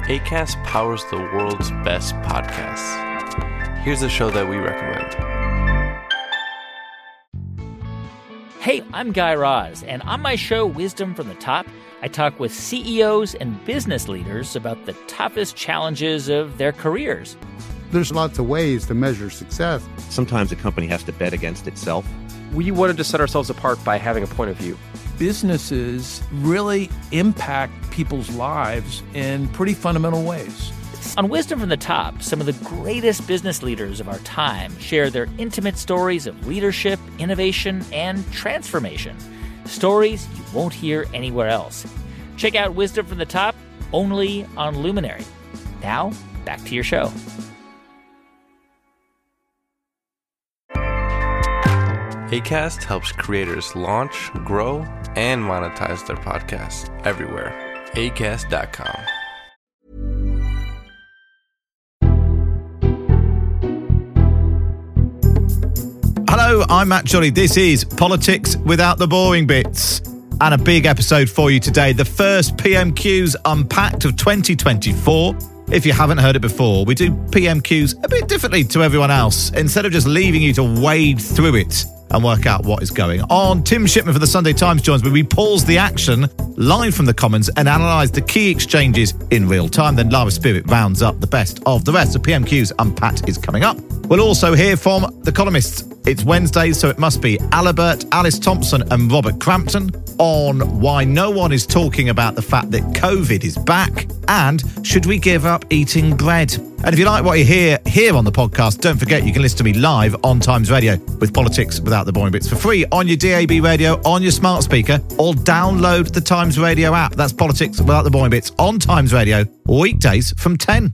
Acast powers the world's best podcasts. Here's a show that we recommend. Hey, I'm Guy Raz, and on my show, Wisdom from the Top, I talk with CEOs and business leaders about the toughest challenges of their careers. There's lots of ways to measure success. Sometimes a company has to bet against itself. We wanted to set ourselves apart by having a point of view. Businesses really impact people's lives in pretty fundamental ways. On Wisdom from the Top, some of the greatest business leaders of our time share their intimate stories of leadership, innovation, and transformation. Stories you won't hear anywhere else. Check out Wisdom from the Top, only on Luminary. Now, back to your show. Acast helps creators launch, grow, and monetize their podcasts everywhere. Acast.com. Hello, I'm Matt Jolly. This is Politics Without the Boring Bits. And a big episode for you today. The first PMQs Unpacked of 2024. If you haven't heard it before, we do PMQs a bit differently to everyone else. Instead of just leaving you to wade through it and work out what is going on, Tim Shipman from the Sunday Times joins me. We pause the action live from the Commons and analyse the key exchanges in real time. Then Lara Spirit rounds up the best of the rest. So PMQs Unpacked is coming up. We'll also hear from the columnists. It's Wednesday, so it must be Alibert, Alice Thompson and Robert Crampton on why no one is talking about the fact that COVID is back and should we give up eating bread. And if you like what you hear here on the podcast, don't forget you can listen to me live on Times Radio with Politics Without the Boring Bits for free on your DAB radio, on your smart speaker, or download the Times Radio app. That's Politics Without the Boring Bits on Times Radio, weekdays from 10.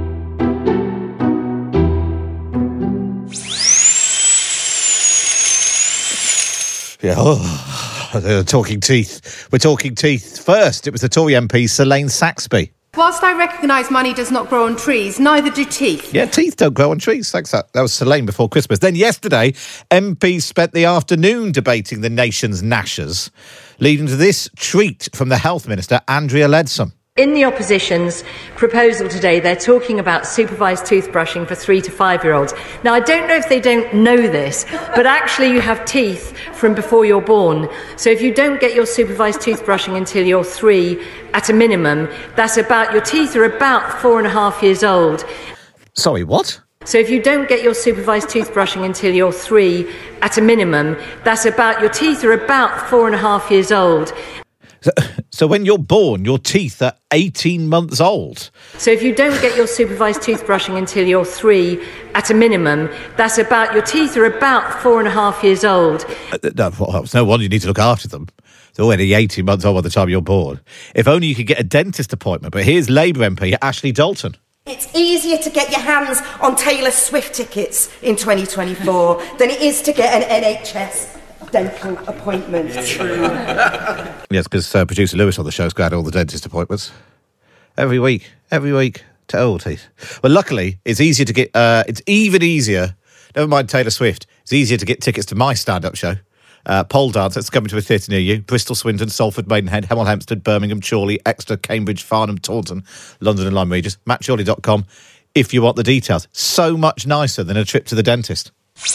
Yeah, talking teeth. We're talking teeth. First, it was the Tory MP, Selane Saxby. Whilst I recognise money does not grow on trees, neither do teeth. Yeah, teeth don't grow on trees. Thanks. That was Selane before Christmas. Then yesterday, MPs spent the afternoon debating the nation's gnashers, leading to this treat from the Health Minister, Andrea Leadsom. In the opposition's proposal today, they're talking about supervised toothbrushing for 3 to 5-year-olds. Now, I don't know if they don't know this, but actually you have teeth from before you're born. So if you don't get your supervised toothbrushing until you're 3, at a minimum, your teeth are about 4.5 years old. Sorry, what? So if you don't get your supervised toothbrushing until you're 3, at a minimum, your teeth are about 4.5 years old. So when you're born, your teeth are 18 months old. So if you don't get your supervised toothbrushing until you're 3, at a minimum, your teeth are about 4.5 years old. No wonder you need to look after them. They're already 18 months old by the time you're born. If only you could get a dentist appointment. But here's Labour MP Ashley Dalton. It's easier to get your hands on Taylor Swift tickets in 2024 than it is to get an NHS dental appointment. True. Yes, because producer Lewis on the show's got all the dentist appointments. Every week. To all teeth. Well, luckily, it's easier to get... it's even easier, never mind Taylor Swift, it's easier to get tickets to my stand-up show. Pole Dance, it's coming to a theatre near you. Bristol, Swindon, Salford, Maidenhead, Hemel Hempstead, Birmingham, Chorley, Exeter, Cambridge, Farnham, Taunton, London and Lyme Regis. MattChorley.com if you want the details. So much nicer than a trip to the dentist.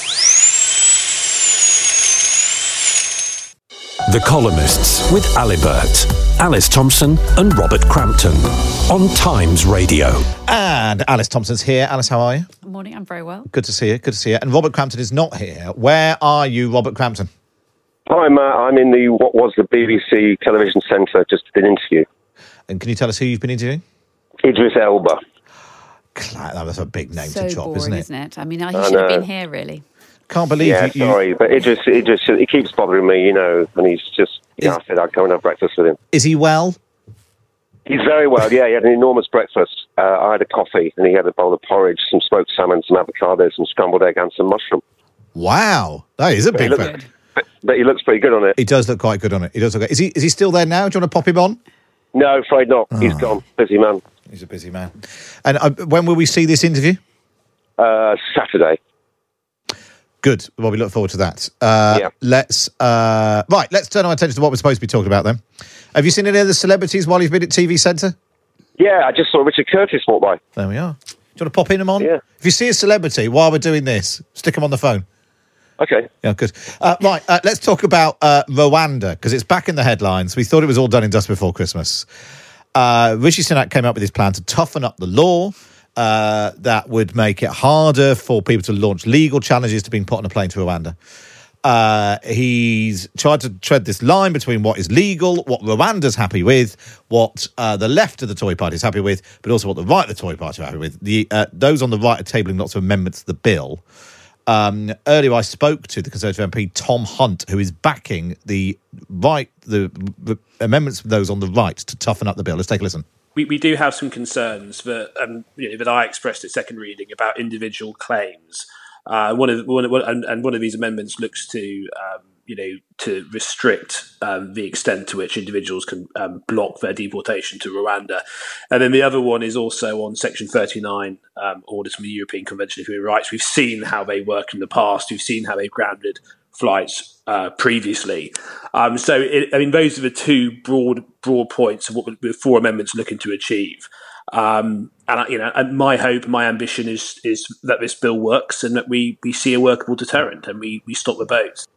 The Columnists with Alibert, Alice Thompson and Robert Crampton on Times Radio. And Alice Thompson's here. Alice, how are you? Morning, I'm very well. Good to see you. And Robert Crampton is not here. Where are you, Robert Crampton? Hi, Matt. I'm in what was the BBC Television Centre, just did an interview. And can you tell us who you've been interviewing? Idris Elba. That was a big name so to drop, boring, isn't it? I mean, he should have been here, really. Can't believe you... sorry, but Idris, he keeps bothering me, and he's just... I said I'd go and have breakfast with him. Is he well? He's very well, yeah. He had an enormous breakfast. I had a coffee, and he had a bowl of porridge, some smoked salmon, some avocados, some scrambled egg, and some mushroom. Wow, that is a big... But he looks pretty good on it. He does look quite good on it. Is he still there now? Do you want to pop him on? No, afraid not. He's gone. Busy man. He's a busy man. And when will we see this interview? Saturday. Good. Well, we look forward to that. Let's turn our attention to what we're supposed to be talking about then. Have you seen any of the celebrities while you've been at TV Centre? Yeah, I just saw Richard Curtis walk by. There we are. Do you want to pop in him on? Yeah. If you see a celebrity while we're doing this, stick him on the phone. Okay. Yeah, good. Right, let's talk about Rwanda, because it's back in the headlines. We thought it was all done and dusted before Christmas. Rishi Sunak came up with his plan to toughen up the law that would make it harder for people to launch legal challenges to being put on a plane to Rwanda. He's tried to tread this line between what is legal, what Rwanda's happy with, what the left of the Tory party is happy with, but also what the right of the Tory party are happy with. Those on the right are tabling lots of amendments to the bill. Earlier I spoke to the Conservative MP Tom Hunt, who is backing the amendments of those on the right to toughen up the bill. Let's take a listen. We do have some concerns that I expressed at second reading about individual claims. One of these amendments looks to to restrict the extent to which individuals can block their deportation to Rwanda, and then the other one is also on Section 39 orders from the European Convention of Human Rights. We've seen how they work in the past. We've seen how they've grounded flights previously. Those are the two broad points of what the four amendments are looking to achieve. And my hope, my ambition is that this bill works and that we see a workable deterrent and we stop the boats.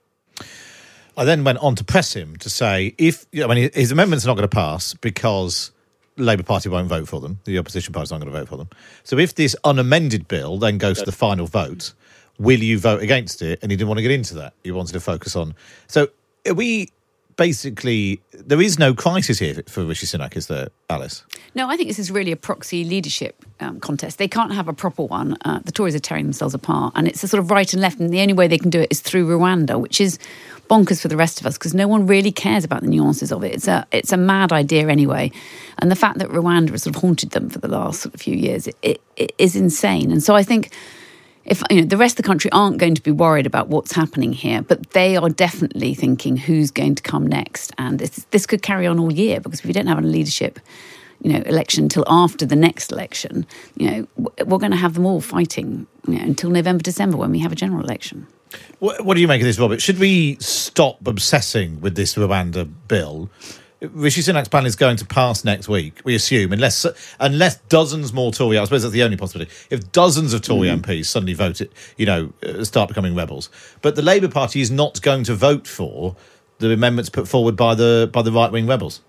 I then went on to press him to say his amendments are not going to pass because the Labour Party won't vote for them. The opposition parties aren't going to vote for them. So if this unamended bill then goes to the final vote, will you vote against it? And he didn't want to get into that. He wanted to focus on. So are we basically, there is no crisis here for Rishi Sunak, is there, Alice? No, I think this is really a proxy leadership contest. They can't have a proper one. The Tories are tearing themselves apart, and it's a sort of right and left, and the only way they can do it is through Rwanda, which is bonkers for the rest of us because no one really cares about the nuances of it. It's a mad idea anyway, and the fact that Rwanda has sort of haunted them for the last sort of few years, it is insane. And so I think if the rest of the country aren't going to be worried about what's happening here, but they are definitely thinking who's going to come next, and this could carry on all year because if we don't have a leadership election until after the next election, we're going to have them all fighting until November, December when we have a general election. What do you make of this, Robert? Should we stop obsessing with this Rwanda bill? Rishi Sunak's plan is going to pass next week, we assume, unless dozens more Tory, I suppose that's the only possibility, if dozens of Tory MPs suddenly vote it, start becoming rebels. But the Labour Party is not going to vote for the amendments put forward by the right-wing rebels.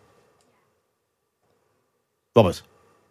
Robert?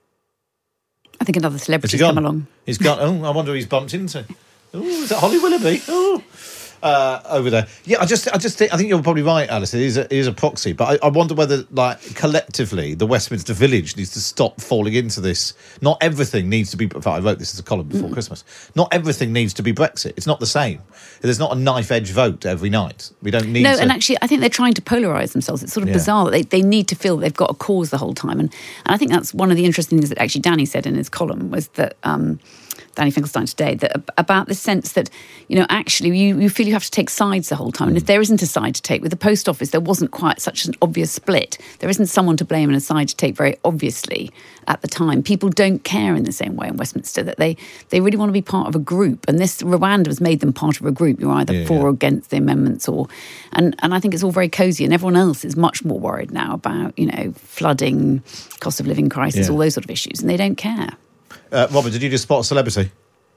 I think another celebrity's come along. He's gone. Oh, I wonder who he's bumped into. Oh, is that Holly Willoughby? Oh. Over there. Yeah, I think you're probably right, Alice. It is a proxy, but I wonder whether, collectively, the Westminster Village needs to stop falling into this. Not everything needs to be. In fact, I wrote this as a column before Christmas. Not everything needs to be Brexit. It's not the same. There's not a knife-edge vote every night. We don't need. No, and actually, I think they're trying to polarise themselves. It's sort of bizarre that they need to feel they've got a cause the whole time, and I think that's one of the interesting things that actually Danny said in his column was that. Danny Finkelstein today, that about the sense that, actually you feel you have to take sides the whole time. And if there isn't a side to take, with the Post Office, there wasn't quite such an obvious split. There isn't someone to blame and a side to take very obviously at the time. People don't care in the same way in Westminster, that they really want to be part of a group. And this Rwanda has made them part of a group. You're either for or against the amendments and I think it's all very cosy. And everyone else is much more worried now about, flooding, cost of living crisis, all those sort of issues. And they don't care. Robert, did you just spot a celebrity?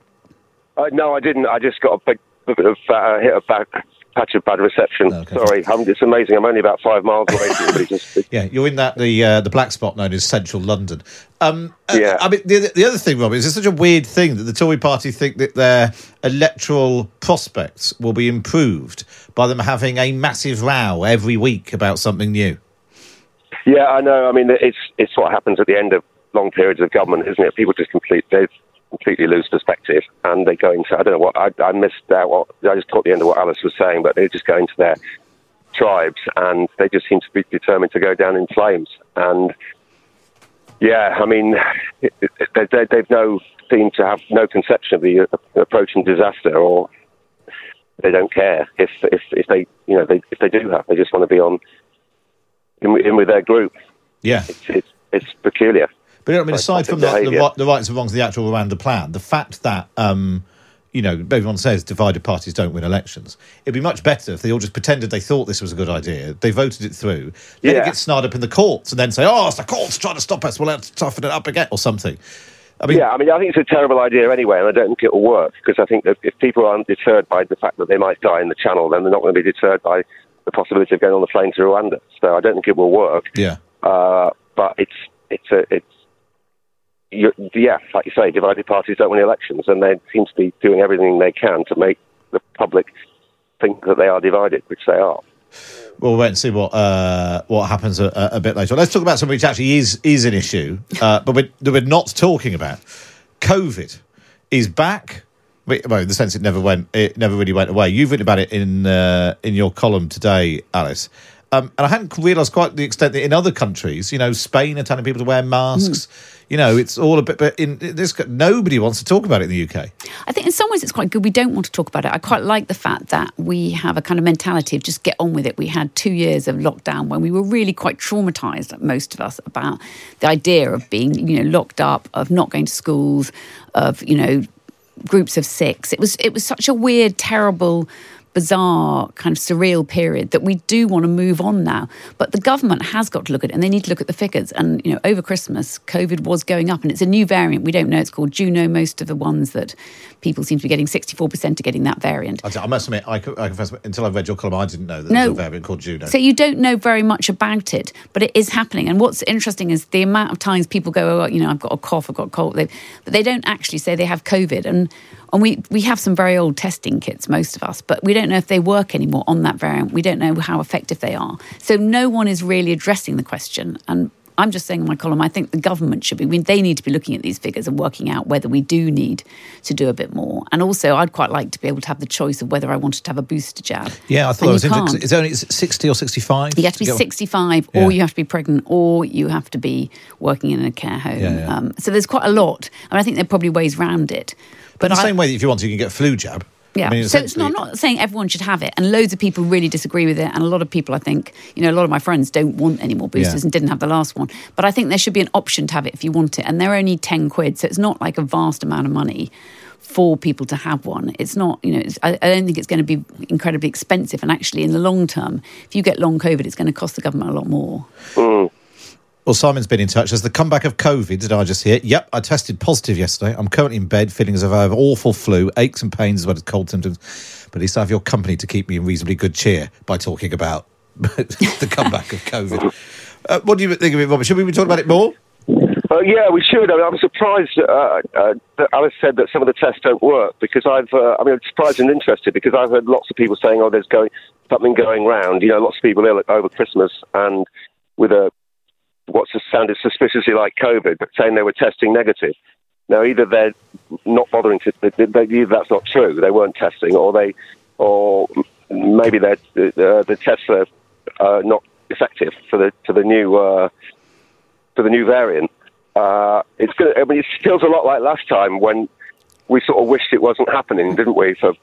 No, I didn't. I just got a bit of hit a patch of bad reception. Okay. Sorry, it's amazing. I'm only about 5 miles away from you. Yeah, you're in the black spot known as Central London. I mean, the other thing, Robert, is it's such a weird thing that the Tory party think that their electoral prospects will be improved by them having a massive row every week about something new. Yeah, I know. I mean, it's what happens at the end of long periods of government, isn't it? People just completely lose perspective and they go into, I don't know what, I missed out, I just caught the end of what Alice was saying, but they just go into their tribes and they just seem to be determined to go down in flames. And yeah, I mean, they've seem to have no conception of the approaching disaster, or they don't care if they, if they do have, they just want to be in with their group. Yeah. It's peculiar. But aside from the rights and wrongs of the actual Rwanda plan, the fact that everyone says divided parties don't win elections. It'd be much better if they all just pretended they thought this was a good idea. They voted it through. Then it gets snarled up in the courts and then say, it's the courts trying to stop us. Well, let's toughen it up again or something. I think it's a terrible idea anyway, and I don't think it will work, because I think that if people aren't deterred by the fact that they might die in the Channel, then they're not going to be deterred by the possibility of going on the plane to Rwanda. So I don't think it will work. Yeah. But like you say, divided parties don't win elections, and they seem to be doing everything they can to make the public think that they are divided, which they are. We'll wait and see what happens a bit later. Let's talk about something which actually is an issue, but we're not talking about. COVID is back. Well, in the sense it never really went away. You've written about it in your column today, Alice. And I hadn't realised quite the extent that in other countries, Spain are telling people to wear masks. It's all a bit, but in this, nobody wants to talk about it in the UK. I think in some ways it's quite good we don't want to talk about it. I quite like the fact that we have a kind of mentality of just get on with it. We had 2 years of lockdown when we were really quite traumatised, most of us, about the idea of being, locked up, of not going to schools, of, groups of 6. It was such a weird, terrible, bizarre, kind of surreal period that we do want to move on now. But the government has got to look at it, and they need to look at the figures. And, over Christmas, COVID was going up, and it's a new variant. We don't know. It's called Juno. Most of the ones that people seem to be getting, 64% are getting that variant. I must admit, I confess, until I read your column, I didn't know that there was a variant called Juno. So you don't know very much about it, but it is happening. And what's interesting is the amount of times people go, I've got a cough, I've got a cold, but they don't actually say they have COVID. And we have some very old testing kits, most of us, but we don't know if they work anymore on that variant. We don't know how effective they are. So no one is really addressing the question. And I'm just saying in my column, I think the government should be. They need to be looking at these figures and working out whether we do need to do a bit more. And also, I'd quite like to be able to have the choice of whether I wanted to have a booster jab. Yeah, I thought it was interesting. It's only 60 or 65? You have to be 65, or you have to be pregnant, or you have to be working in a care home. So there's quite a lot. And I think there are probably ways around it. But the same way that if you want to, you can get a flu jab. Yeah, I'm not saying everyone should have it, and loads of people really disagree with it, and a lot of people, I think, a lot of my friends don't want any more boosters and didn't have the last one. But I think there should be an option to have it if you want it, and they're only 10 quid, so it's not like a vast amount of money for people to have one. It's not, I don't think it's going to be incredibly expensive, and actually in the long term, if you get long COVID, it's going to cost the government a lot more. Well, Simon's been in touch. As the comeback of COVID, did I just hear? Yep, I tested positive yesterday. I'm currently in bed, feeling as if I have awful flu, aches and pains as well as cold symptoms. But at least I have your company to keep me in reasonably good cheer by talking about the comeback of COVID. What do you think of it, Robert? Should we be talking about it more? Yeah, we should. I'm surprised that Alice said that some of the tests don't work, because I'm surprised and interested, because I've heard lots of people saying, there's something going round. Lots of people ill over Christmas and with what sounded suspiciously like COVID, but saying they were testing negative. Now, either they're not bothering to, either that's not true, they weren't testing, or maybe the tests are not effective for the new variant. It feels a lot like last time when we sort of wished it wasn't happening, didn't we? For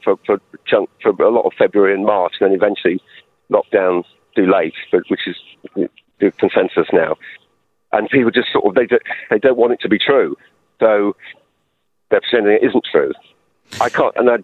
a lot of February and March, and then eventually lockdown too late, which is the consensus now. And people just sort of they don't want it to be true, so they're pretending it isn't true. I can't, and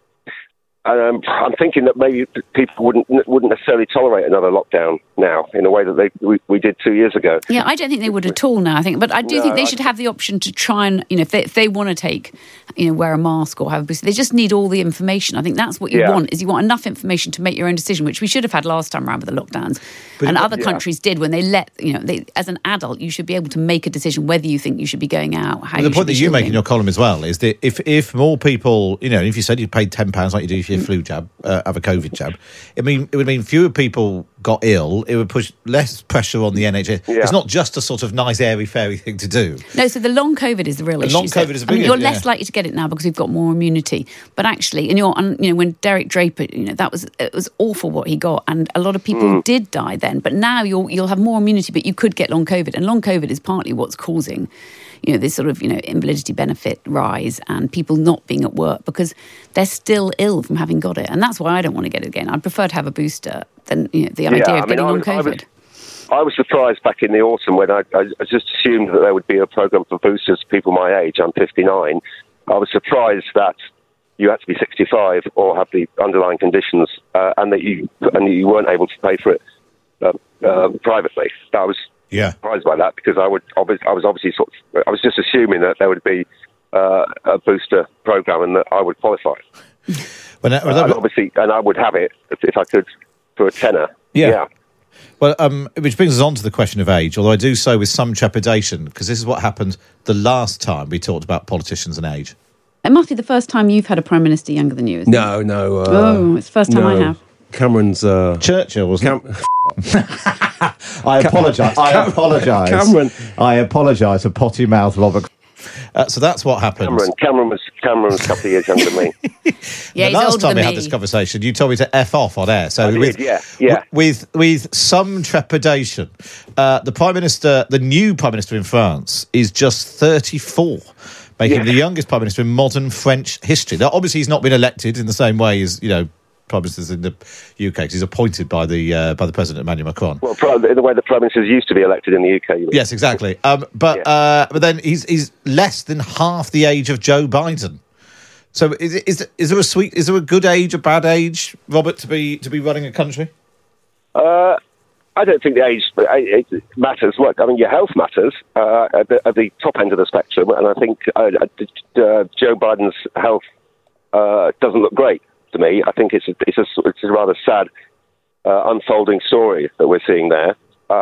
I'm thinking that maybe people wouldn't necessarily tolerate another lockdown now in a way that we did 2 years ago. Yeah, I don't think they would at all now, I think. But I do think they should have the option to try and, if they want to wear a mask or have a booster, they just need all the information. I think that's what you want, is you want enough information to make your own decision, which we should have had last time around with the lockdowns. And other countries did when they let, as an adult, you should be able to make a decision whether you think you should be going out, how you should be. The point that you make in your column as well is that if more people, if you said you paid £10 like you do for your flu jab, have a COVID jab, it would mean fewer people got ill. It would push less pressure on the NHS. Yeah. It's not just a sort of nice, airy-fairy thing to do. No, so the long COVID is the real issue. Long COVID is a big issue. You're less likely to get it now because we've got more immunity. But actually, when Derek Draper, it was awful what he got, and a lot of people did die then. But now you'll have more immunity, but you could get long COVID, and long COVID is partly what's causing this sort of, invalidity benefit rise and people not being at work because they're still ill from having got it. And that's why I don't want to get it again. I'd prefer to have a booster than, the idea of getting long COVID. I was surprised back in the autumn when I just assumed that there would be a programme for boosters for people my age. I'm 59. I was surprised that you had to be 65 or have the underlying conditions, and that you weren't able to pay for it privately. I was surprised by that, because I was just assuming that there would be a booster program and that I would qualify. And I would have it if I could for a tenner. Yeah. Well, which brings us on to the question of age, although I do so with some trepidation, because this is what happened the last time we talked about politicians and age. It must be the first time you've had a Prime Minister younger than you, isn't it? No. It's the first time I have. Cameron's... Churchill, wasn't it? I apologise. Cameron. I apologise for potty mouth Robert. So that's what happened. Cameron was a couple of years younger than me. Yeah, the last time we had this conversation, you told me to F off on air. So with some trepidation, the new Prime Minister in France is just 34, making him the youngest Prime Minister in modern French history. Now, obviously, he's not been elected in the same way as, Prime Ministers in the UK, because he's appointed by the President Emmanuel Macron. Well, in the way the Prime Ministers used to be elected in the UK. Yes, exactly. But then he's less than half the age of Joe Biden. So is there a good age, a bad age, Robert, to be running a country? I don't think the age matters. Your health matters at the top end of the spectrum, and I think Joe Biden's health doesn't look great to me. I think it's a rather sad unfolding story that we're seeing there.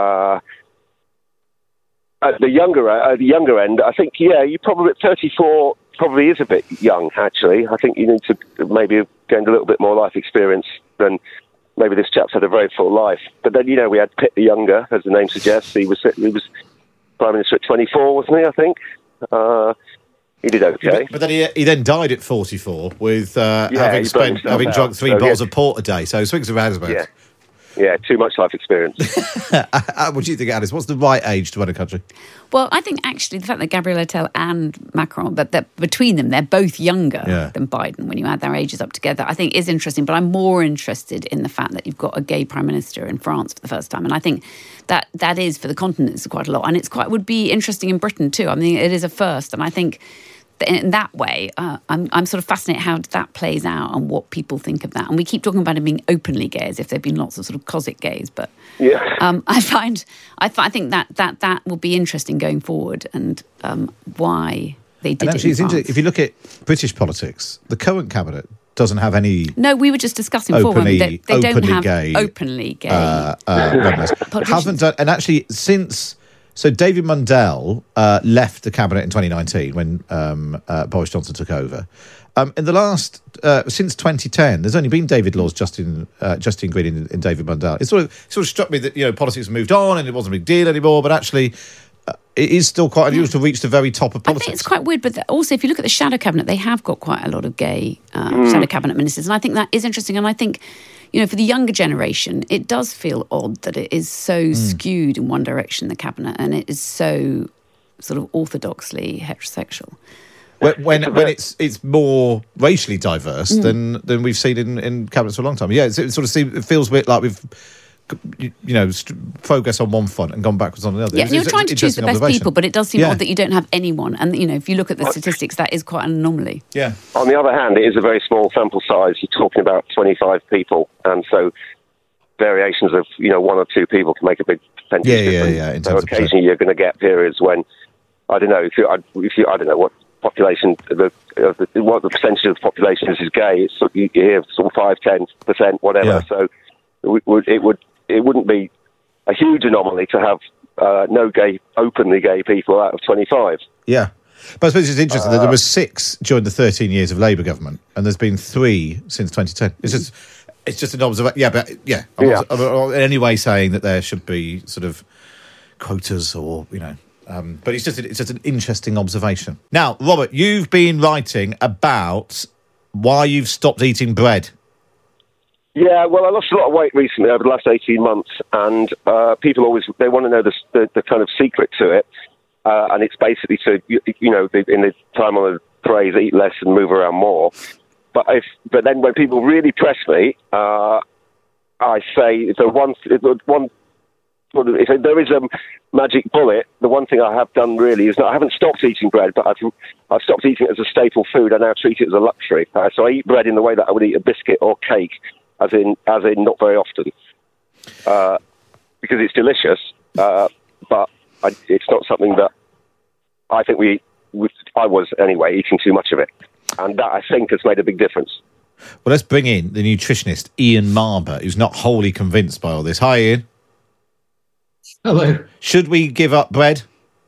At the younger end, I think you probably at 34 probably is a bit young. Actually, I think you need to maybe have gained a little bit more life experience than. Maybe this chap's had a very full life. But then, we had Pitt the Younger, as the name suggests. He was Prime Minister at 24, wasn't he, I think? He did okay. But then he then died at 44 with having drunk 3 bottles of port a day. So swings and roundabouts. Yeah, too much life experience. What do you think, Alice? What's the right age to run a country? Well, I think actually the fact that Gabriel Attal and Macron, that between them, they're both younger than Biden when you add their ages up together, I think is interesting. But I'm more interested in the fact that you've got a gay Prime Minister in France for the first time. And I think that is, for the continent, is quite a lot. And would be interesting in Britain too. I mean, it is a first. And I think in that way, I'm sort of fascinated how that plays out and what people think of that. And we keep talking about him being openly gay as if there've been lots of sort of closet gays, but I think that will be interesting going forward, and why they did it. It's interesting if you look at British politics, the current cabinet doesn't have any. No, we were just discussing before. They don't have gay, openly gay. Haven't done, and actually since. So David Mundell left the cabinet in 2019 when Boris Johnson took over. In the last since 2010, there's only been David Laws, Justine Green, and David Mundell. It sort of struck me that politics have moved on and it wasn't a big deal anymore. But actually, it is still quite unusual to reach the very top of politics. I think it's quite weird, but also if you look at the shadow cabinet, they have got quite a lot of gay shadow cabinet ministers, and I think that is interesting. And I think, for the younger generation, it does feel odd that it is so skewed in one direction, the cabinet, and it is so sort of orthodoxly heterosexual. When it's more racially diverse than we've seen in cabinets for a long time. Yeah, it feels a bit like we've progress on one front and gone backwards on another. Yeah, you're trying to choose the best people, but it does seem odd that you don't have anyone. And if you look at the statistics, that is quite an anomaly. Yeah. On the other hand, it is a very small sample size. You're talking about 25 people, and so variations of 1 or 2 people can make a big percentage difference. Yeah. So occasionally you're going to get periods when I don't know I don't know what population what the percentage of the population is gay. It's you hear sort of 5-10%, whatever. Yeah. So it wouldn't be a huge anomaly to have no openly gay people out of 25. Yeah. But I suppose it's interesting that there were 6 during the 13 years of Labour government, and there's been 3 since 2010. It's just an observation. I'm not in any way saying that there should be sort of quotas or, but it's just an interesting observation. Now, Robert, you've been writing about why you've stopped eating bread. Yeah, well, I lost a lot of weight recently over the last 18 months, and people they want to know the kind of secret to it, and it's basically to, in the time on the phrase, eat less and move around more. But then when people really press me, I say the one if there is a magic bullet, the one thing I have done really is that I haven't stopped eating bread, but I've stopped eating it as a staple food. I now treat it as a luxury. So I eat bread in the way that I would eat a biscuit or cake, as in not very often, because it's delicious. But it's not something that I think I was anyway eating too much of it, and that I think has made a big difference. Well, let's bring in the nutritionist Ian Marber, who's not wholly convinced by all this. Hi, Ian. Hello. Should we give up bread?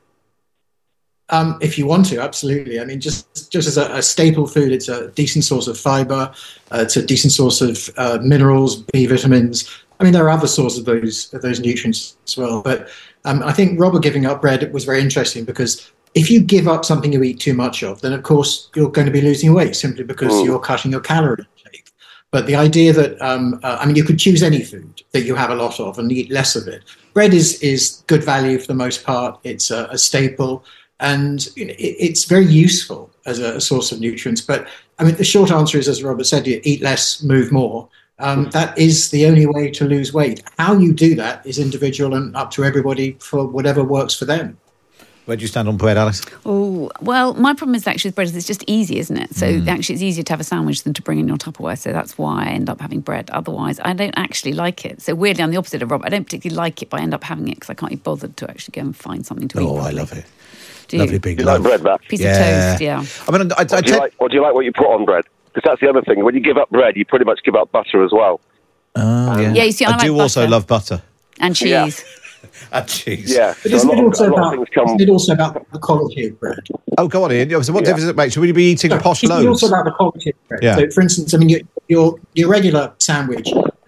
If you want to, absolutely. I mean, just as a staple food, it's a decent source of fibre. It's a decent source of minerals, B vitamins. I mean, there are other sources of those nutrients as well. But I think Robert giving up bread was very interesting, because if you give up something you eat too much of, then of course you're going to be losing weight simply because you're cutting your calorie intake. But the idea that, I mean, you could choose any food that you have a lot of and eat less of it. Bread is good value for the most part. It's a staple, and it's very useful as a source of nutrients. But I mean, the short answer is, as Robert said, you eat less, move more. That is the only way to lose weight. How you do that is individual and up to everybody for whatever works for them. Where do you stand on bread, Alice? Oh, well, my problem is actually with bread is it's just easy, isn't it? So actually it's easier to have a sandwich than to bring in your Tupperware. So that's why I end up having bread. Otherwise, I don't actually like it. So weirdly, I'm the opposite of Rob. I don't particularly like it, but I end up having it because I can't be bothered to actually go and find something to eat. Oh, I love it. Lovely big you like bread, Matt? Piece of toast, yeah. I mean, do you like what you put on bread? Because that's the other thing. When you give up bread, you pretty much give up butter as well. Yeah, you see, I like do butter. also love butter. And cheese. Yeah. And cheese. Yeah. But isn't it also about the quality of bread? Oh, go on, Ian. So what difference does it make? Should we be eating posh loaves? It's also about the quality of bread. Yeah. So, for instance, I mean, your regular sandwich,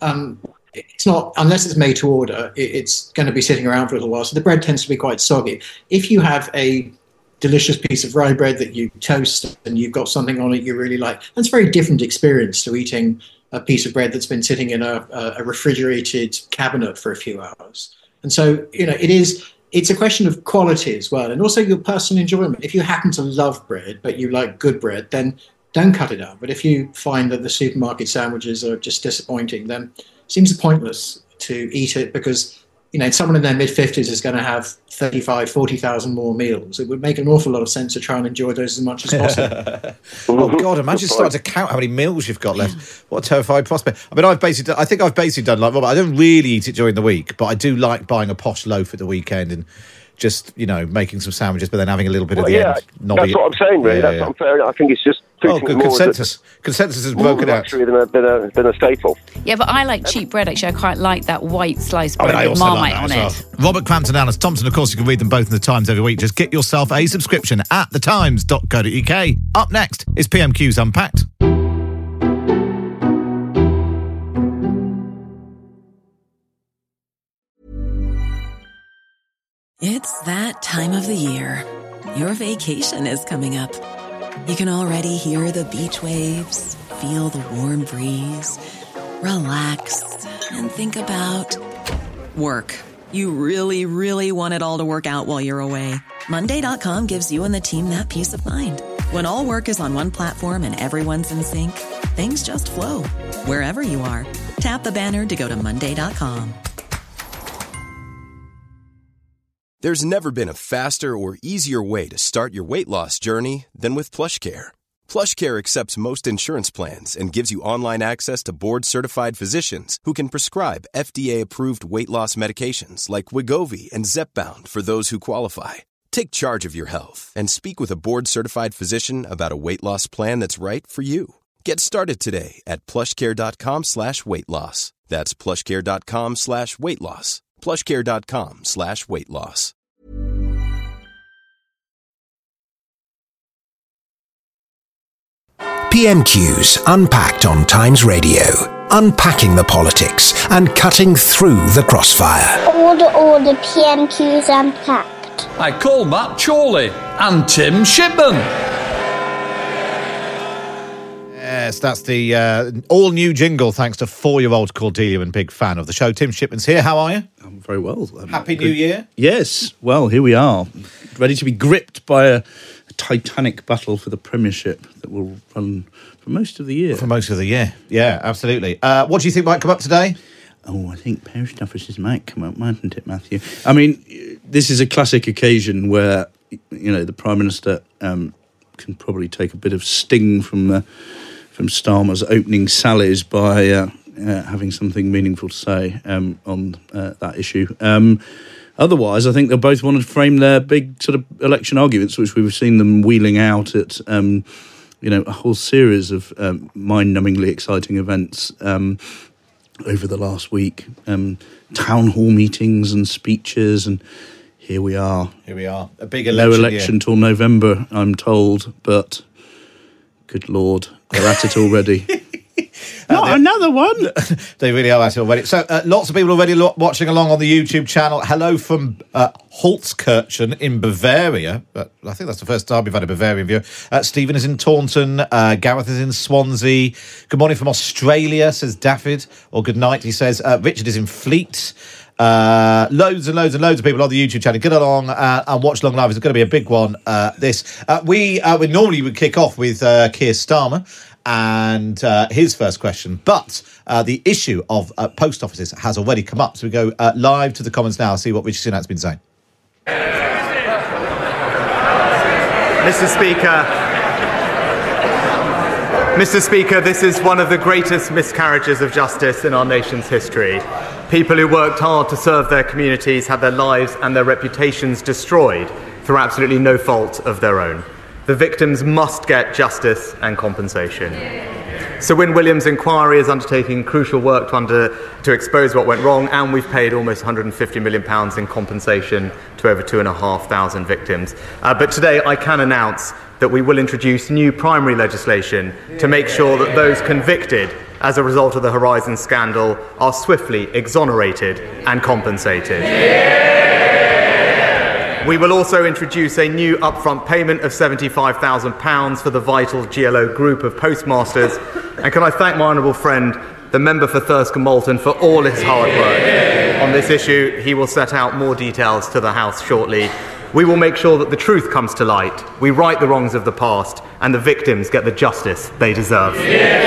it's not, unless it's made to order, it's going to be sitting around for a little while. So the bread tends to be quite soggy. If you have a delicious piece of rye bread that you toast and you've got something on it you really like, that's a very different experience to eating a piece of bread that's been sitting in a refrigerated cabinet for a few hours. And so, it's a question of quality as well, and also your personal enjoyment. If you happen to love bread, but you like good bread, then don't cut it out. But if you find that the supermarket sandwiches are just disappointing, then it seems pointless to eat it, because someone in their mid-50s is going to have 35, 40,000 more meals. It would make an awful lot of sense to try and enjoy those as much as possible. Oh, God, imagine starting to count how many meals you've got left. What a terrifying prospect. I mean, I think I've basically done like Robert. I don't really eat it during the week, but I do like buying a posh loaf at the weekend and just, making some sandwiches, but then having a little bit at the end. That's what I'm saying, really. That's what I'm saying. I think it's just... good consensus. Consensus has broken out. Than a staple. Yeah, but I like cheap bread, actually. I quite like that white sliced bread with Marmite on it. Robert Crampton, Alice Thompson, of course, you can read them both in The Times every week. Just get yourself a subscription at thetimes.co.uk. Up next is PMQ's Unpacked. It's that time of the year. Your vacation is coming up. You can already hear the beach waves, feel the warm breeze, relax, and think about work. You really, really want it all to work out while you're away. Monday.com gives you and the team that peace of mind. When all work is on one platform and everyone's in sync, things just flow. Wherever you are, tap the banner to go to Monday.com. There's never been a faster or easier way to start your weight loss journey than with PlushCare. PlushCare accepts most insurance plans and gives you online access to board-certified physicians who can prescribe FDA-approved weight loss medications like Wegovy and Zepbound for those who qualify. Take charge of your health and speak with a board-certified physician about a weight loss plan that's right for you. Get started today at plushcare.com/weight loss. That's plushcare.com/weight loss. plushcare.com/weight loss. PMQ's Unpacked on Times Radio. Unpacking the politics and cutting through the crossfire. Order, PMQ's Unpacked. I call Matt Chorley and Tim Shipman. Yes, that's the all-new jingle, thanks to 4-year-old Cordelia and big fan of the show. Tim Shipman's here. How are you? I'm very well. Happy New Year. Yes. Well, here we are, ready to be gripped by a titanic battle for the Premiership that will run for most of the year. For most of the year, yeah, absolutely. What do you think might come up today? I think post offices might come up, mightn't it, Matthew? I mean, this is a classic occasion where, the Prime Minister can probably take a bit of sting from Starmer's opening sallies by having something meaningful to say on that issue. Otherwise, I think they'll both want to frame their big sort of election arguments, which we've seen them wheeling out at, a whole series of mind-numbingly exciting events over the last week. Town hall meetings and speeches, and here we are. A big election. No election till November, I'm told, but good Lord, they're at it already. Not another one. They really are at it already. So lots of people already watching along on the YouTube channel. Hello from Holzkirchen in Bavaria. I think that's the first time we've had a Bavarian viewer. Stephen is in Taunton. Gareth is in Swansea. Good morning from Australia, says Daffyd. Or good night, he says. Richard is in Fleet. Loads and loads and loads of people on the YouTube channel. Get along and watch Long Live. It's going to be a big one. We normally would kick off with Keir Starmer and his first question, but the issue of post offices has already come up. So we go live to the comments now, see what Rishi Sunak's been saying. Mr. Speaker, this is one of the greatest miscarriages of justice in our nation's history. People who worked hard to serve their communities had their lives and their reputations destroyed through absolutely no fault of their own. The victims must get justice and compensation. Sir Win Williams' inquiry is undertaking crucial work to expose what went wrong, and we've paid almost £150 million in compensation to over 2,500 victims. But today I can announce that we will introduce new primary legislation to make sure that those convicted as a result of the Horizon scandal are swiftly exonerated and compensated. We will also introduce a new upfront payment of £75,000 for the vital GLO group of postmasters. And can I thank my honourable friend, the member for Thirsk and Malton, for all his hard work on this issue. He will set out more details to the House shortly. We will make sure that the truth comes to light, we right the wrongs of the past, and the victims get the justice they deserve.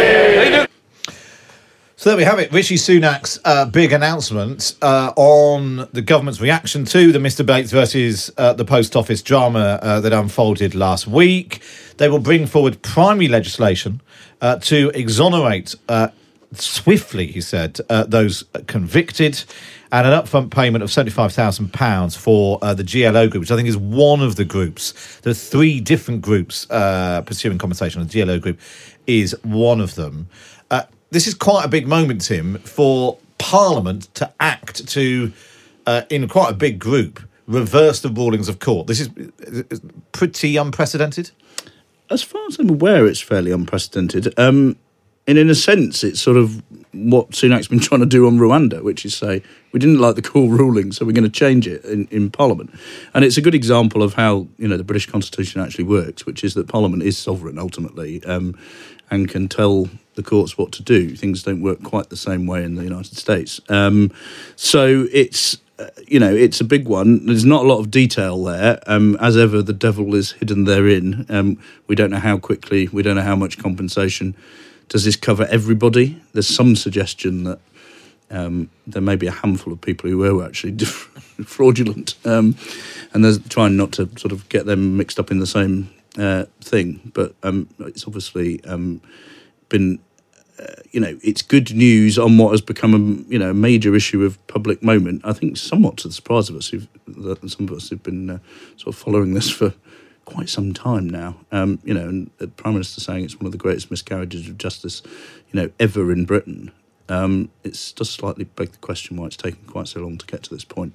So there we have it, Rishi Sunak's big announcement on the government's reaction to the Mr Bates versus the Post Office drama that unfolded last week. They will bring forward primary legislation to exonerate swiftly, he said, those convicted, and an upfront payment of £75,000 for the GLO group, which I think is one of the groups. There are three different groups pursuing compensation. The GLO group is one of them. This is quite a big moment, Tim, for Parliament to act to, in quite a big group, reverse the rulings of court. This is pretty unprecedented. As far as I'm aware, it's fairly unprecedented. And in a sense, it's sort of what Sunak's been trying to do on Rwanda, which is say, we didn't like the court ruling, so we're going to change it in Parliament. And it's a good example of how, the British Constitution actually works, which is that Parliament is sovereign, ultimately, and can tell the courts what to do. Things don't work quite the same way in the United States. So it's, it's a big one. There's not a lot of detail there. As ever, the devil is hidden therein. We don't know how quickly, we don't know how much compensation. Does this cover everybody? There's some suggestion that there may be a handful of people who were actually fraudulent, and they're trying not to sort of get them mixed up in the same thing. But it's obviously been, it's good news on what has become a major issue of public moment. I think somewhat to the surprise of us, some of us who've been sort of following this for quite some time now, and the Prime Minister saying it's one of the greatest miscarriages of justice, ever in Britain. It's just slightly begged the question why it's taken quite so long to get to this point.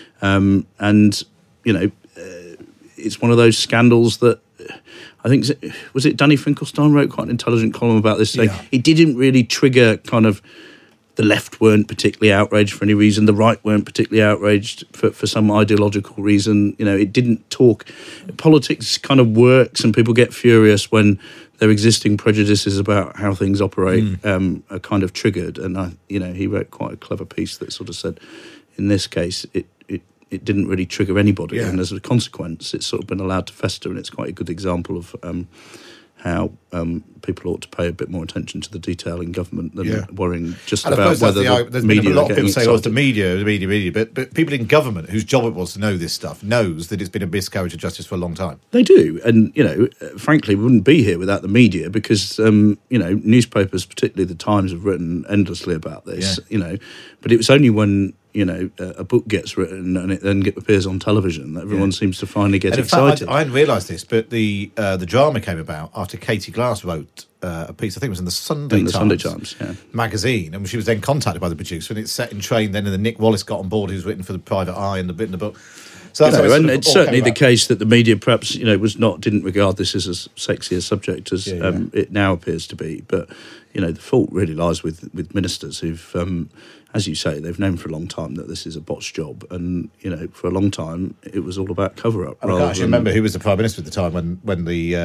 It's one of those scandals that I think, was it Danny Finkelstein wrote quite an intelligent column about this, saying it didn't really trigger kind of, the left weren't particularly outraged for any reason, the right weren't particularly outraged for some ideological reason. It didn't talk. Politics kind of works and people get furious when their existing prejudices about how things operate are kind of triggered. And, he wrote quite a clever piece that sort of said, in this case, it didn't really trigger anybody. Yeah. And as a consequence, it's sort of been allowed to fester. And it's quite a good example of how people ought to pay a bit more attention to the detail in government than worrying just and about whether there's the media been a lot of people excited. say, it's the media, but people in government whose job it was to know this stuff knows that it's been a miscarriage of justice for a long time. They do, and frankly, we wouldn't be here without the media because newspapers, particularly the Times, have written endlessly about this. But it was only when a book gets written and it then appears on television that everyone seems to finally get excited. Fact, I hadn't realised this, but the drama came about after Katie Glass wrote a piece, I think it was in the Sunday Times magazine, and she was then contacted by the producer, and it's set in train then, and then Nick Wallace got on board, who's written for the Private Eye and the bit in the book. So that's and it's certainly the case that the media perhaps didn't regard this as sexy a subject as it now appears to be. But the fault really lies with ministers who've, as you say, they've known for a long time that this is a botched job, and for a long time it was all about cover up. I can't actually remember who was the Prime Minister at the time when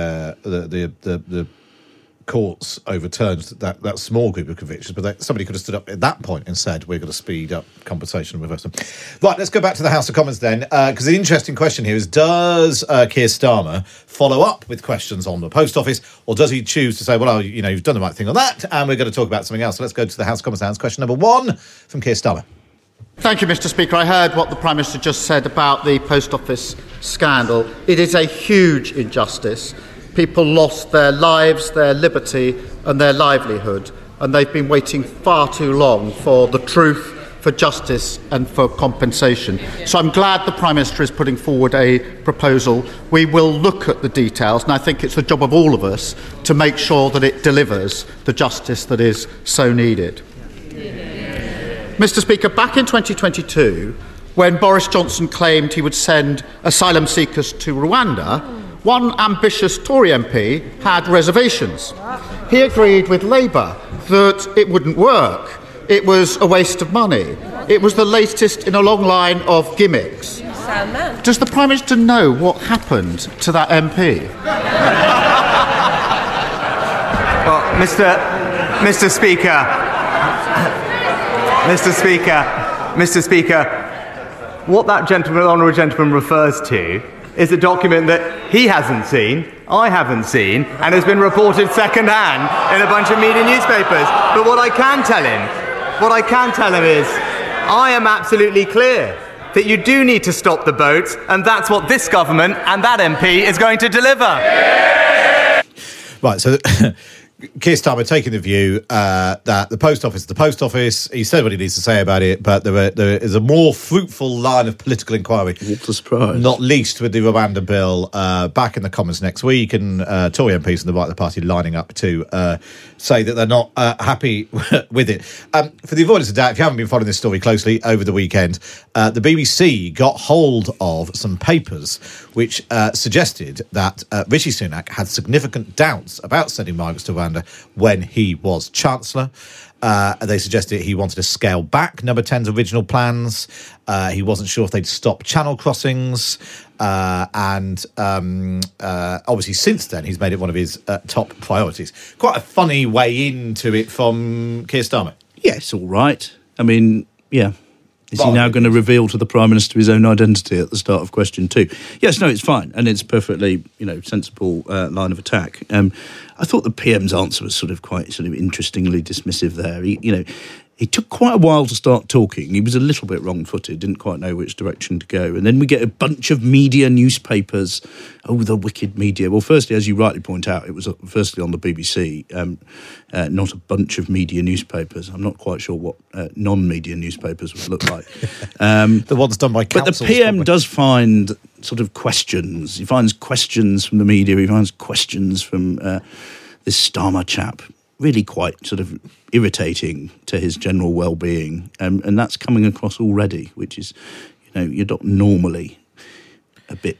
the courts overturned that small group of convictions, but somebody could have stood up at that point and said, we're going to speed up compensation and reverse them. Right, let's go back to the House of Commons then, because the interesting question here is, does Keir Starmer follow up with questions on the Post Office, or does he choose to say, well, you've done the right thing on that, and we're going to talk about something else? So let's go to the House of Commons now. Question number 1 from Keir Starmer. Thank you, Mr. Speaker. I heard what the Prime Minister just said about the Post Office scandal. It is a huge injustice. People lost their lives, their liberty and their livelihood, and they've been waiting far too long for the truth, for justice and for compensation. So I'm glad the Prime Minister is putting forward a proposal. We will look at the details, and I think it's the job of all of us to make sure that it delivers the justice that is so needed. Mr. Speaker, back in 2022, when Boris Johnson claimed he would send asylum seekers to Rwanda, one ambitious Tory MP had reservations. He agreed with Labour that it wouldn't work. It was a waste of money. It was the latest in a long line of gimmicks. Does the Prime Minister know what happened to that MP? Well, Mr. Speaker, what that honourable gentleman refers to is a document that he hasn't seen, I haven't seen, and has been reported second-hand in a bunch of media newspapers. But what I can tell him is, I am absolutely clear that you do need to stop the boats, and that's what this government and that MP is going to deliver. Right, so Keir Starmer taking the view that the Post Office, he said what he needs to say about it, but there is a more fruitful line of political inquiry. What a surprise. Not least with the Rwanda bill back in the Commons next week, and Tory MPs and the right of the party lining up to say that they're not happy with it. For the avoidance of doubt, if you haven't been following this story closely over the weekend, the BBC got hold of some papers which suggested that Rishi Sunak had significant doubts about sending migrants to Rwanda when he was Chancellor. They suggested he wanted to scale back Number 10's original plans. He wasn't sure if they'd stop channel crossings. And obviously since then, he's made it one of his top priorities. Quite a funny way into it from Keir Starmer. Yeah, it's all right. I mean, yeah. Is he now going to reveal to the Prime Minister his own identity at the start of question 2? Yes, no, it's fine. And it's perfectly, sensible line of attack. I thought the PM's answer was quite interestingly dismissive there. He took quite a while to start talking. He was a little bit wrong-footed, didn't quite know which direction to go. And then we get a bunch of media newspapers. Oh, the wicked media. Well, firstly, as you rightly point out, it was firstly on the BBC, not a bunch of media newspapers. I'm not quite sure what non-media newspapers would look like. The ones done by councils. But the PM does find questions. He finds questions from the media. He finds questions from this Starmer chap. Really quite irritating to his general well-being, and that's coming across already, which is, you're not normally a bit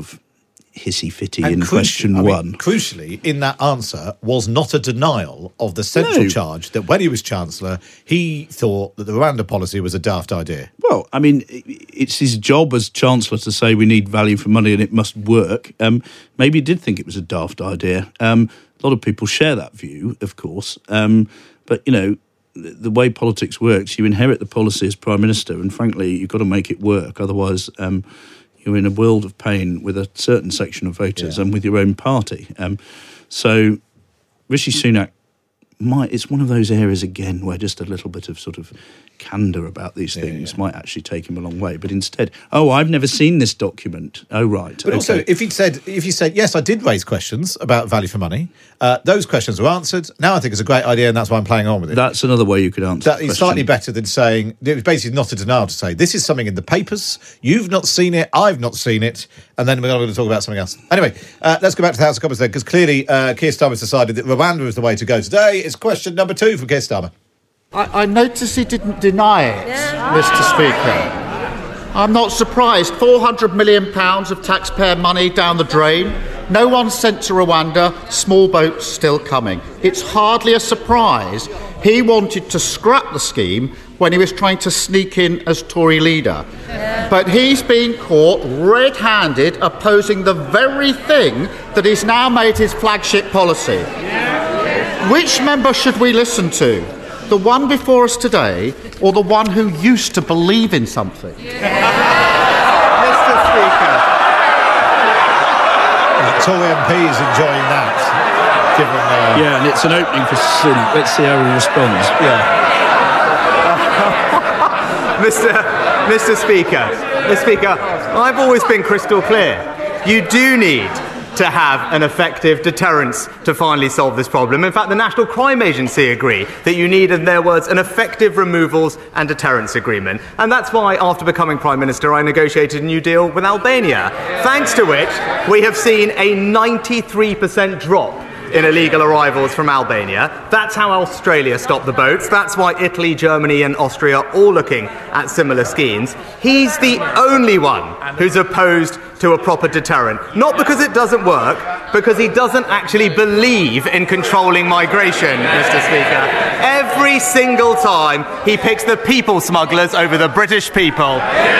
hissy-fitty in question 1. Crucially, in that answer was not a denial of the central charge that when he was Chancellor, he thought that the Rwanda policy was a daft idea. Well, I mean, it's his job as Chancellor to say we need value for money and it must work. Maybe he did think it was a daft idea. A lot of people share that view, of course. But, the way politics works, you inherit the policy as Prime Minister, and frankly, you've got to make it work. Otherwise, You're in a world of pain with a certain section of voters and with your own party. So Rishi Sunak it's one of those areas again where just a little bit of sort of candour about these things might actually take him a long way. But instead, I've never seen this document. Oh, right. But also, if you said, yes, I did raise questions about value for money, those questions were answered. Now I think it's a great idea, and that's why I'm playing on with it. That's another way you could answer that. It's slightly better than saying, it's basically not a denial to say, this is something in the papers, you've not seen it, I've not seen it, and then we're going to talk about something else. Anyway, let's go back to the House of Commons then, because clearly Keir Starmer's decided that Rwanda is the way to go today. It's question number 2 from Keir Starmer. I notice he didn't deny it, Mr. Speaker. I'm not surprised. £400 million of taxpayer money down the drain. No one sent to Rwanda. Small boats still coming. It's hardly a surprise he wanted to scrap the scheme when he was trying to sneak in as Tory leader. But he's been caught red-handed opposing the very thing that he's now made his flagship policy. Which member should we listen to? The one before us today, or the one who used to believe in something? Mr. Speaker. Tory MP is enjoying that. Given, and it's an opening for Sunak. Let's see how he responds. Mr. Speaker, I've always been crystal clear. You do need to have an effective deterrence to finally solve this problem. In fact, the National Crime Agency agree that you need, in their words, an effective removals and deterrence agreement. And that's why, after becoming Prime Minister, I negotiated a new deal with Albania, thanks to which we have seen a 93% drop in illegal arrivals from Albania. That's how Australia stopped the boats. That's why Italy, Germany and Austria are all looking at similar schemes. He's the only one who's opposed to a proper deterrent. Not because it doesn't work, because he doesn't actually believe in controlling migration, Mr. Speaker. Every single time he picks the people smugglers over the British people.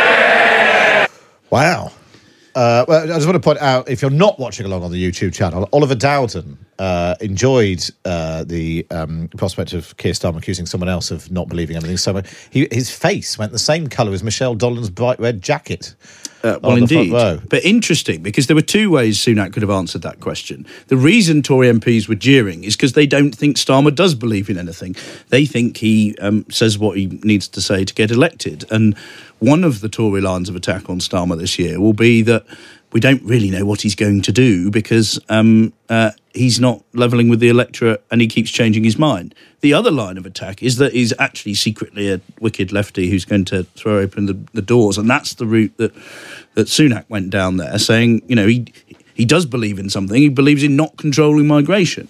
Wow. Well, I just want to point out, if you're not watching along on the YouTube channel, Oliver Dowden enjoyed the prospect of Keir Starmer accusing someone else of not believing everything. So his face went the same colour as Michelle Dolan's bright red jacket. Well, indeed. But interesting, because there were two ways Sunak could have answered that question. The reason Tory MPs were jeering is because they don't think Starmer does believe in anything. They think he says what he needs to say to get elected. And one of the Tory lines of attack on Starmer this year will be that we don't really know what he's going to do because he's not levelling with the electorate and he keeps changing his mind. The other line of attack is that he's actually secretly a wicked lefty who's going to throw open the doors. And that's the route that Sunak went down there, saying, you know, he does believe in something. He believes in not controlling migration.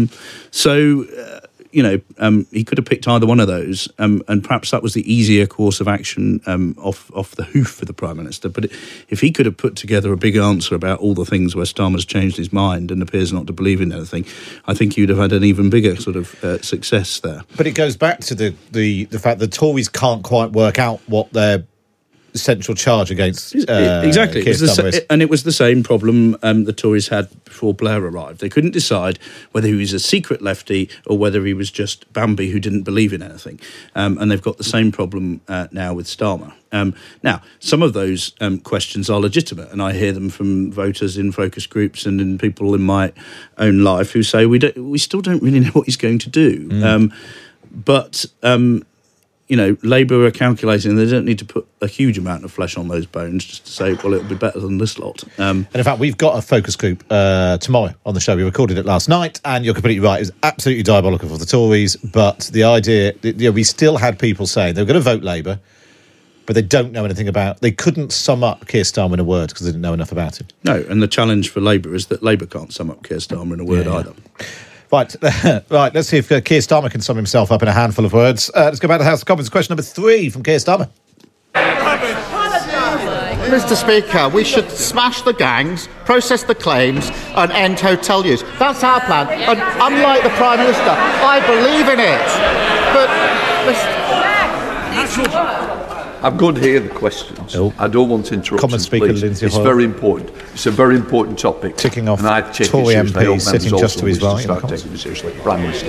He could have picked either one of those, and perhaps that was the easier course of action off the hoof for the Prime Minister. But if he could have put together a big answer about all the things where Starmer's changed his mind and appears not to believe in anything, I think you'd have had an even bigger sort of success there. But it goes back to the fact that Tories can't quite work out what their central charge against exactly, it was the same problem the Tories had before Blair arrived. They couldn't decide whether he was a secret lefty or whether he was just Bambi who didn't believe in anything, and they've got the same problem now with Starmer. Now, some of those questions are legitimate, and I hear them from voters in focus groups and in people in my own life who say we still don't really know what he's going to do. Labour are calculating they don't need to put a huge amount of flesh on those bones just to say, well, it'll be better than this lot. And in fact, we've got a focus group tomorrow on the show. We recorded it last night, and you're completely right. It was absolutely diabolical for the Tories, but the idea, we still had people saying they were going to vote Labour, but they don't know anything about... They couldn't sum up Keir Starmer in a word because they didn't know enough about him. No, and the challenge for Labour is that Labour can't sum up Keir Starmer in a word either. Right, let's see if Keir Starmer can sum himself up in a handful of words. Let's go back to the House of Commons. Question number 3 from Keir Starmer. Mr. Speaker, we should smash the gangs, process the claims and end hotel use. That's our plan. And unlike the Prime Minister, I believe in it. But... I'm going to hear the questions. I don't want interruptions, Common Speaker please. Lindsay It's Hoyle. very important. It's a very important topic. Ticking off and I take Tory it seriously. MP sitting just to his right. Start taking it seriously. Prime Minister.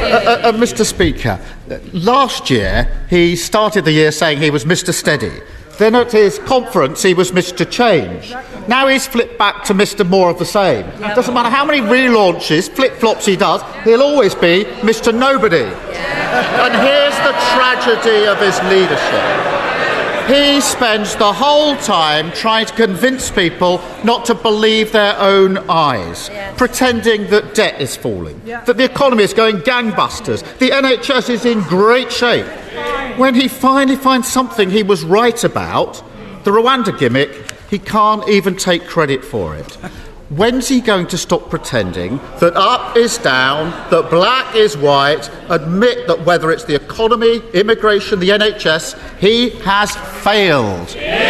Mr. Speaker, last year he started the year saying he was Mr. Steady. Then at his conference, he was Mr. Change. Now he's flipped back to Mr. More of the same. Doesn't matter how many relaunches, flip-flops he does, he'll always be Mr. Nobody. And here's the tragedy of his leadership. He spends the whole time trying to convince people not to believe their own eyes, pretending that debt is falling, that the economy is going gangbusters, the NHS is in great shape. When he finally finds something he was right about, the Rwanda gimmick, he can't even take credit for it. When's he going to stop pretending that up is down, that black is white, admit that whether it's the economy, immigration, the NHS, he has failed?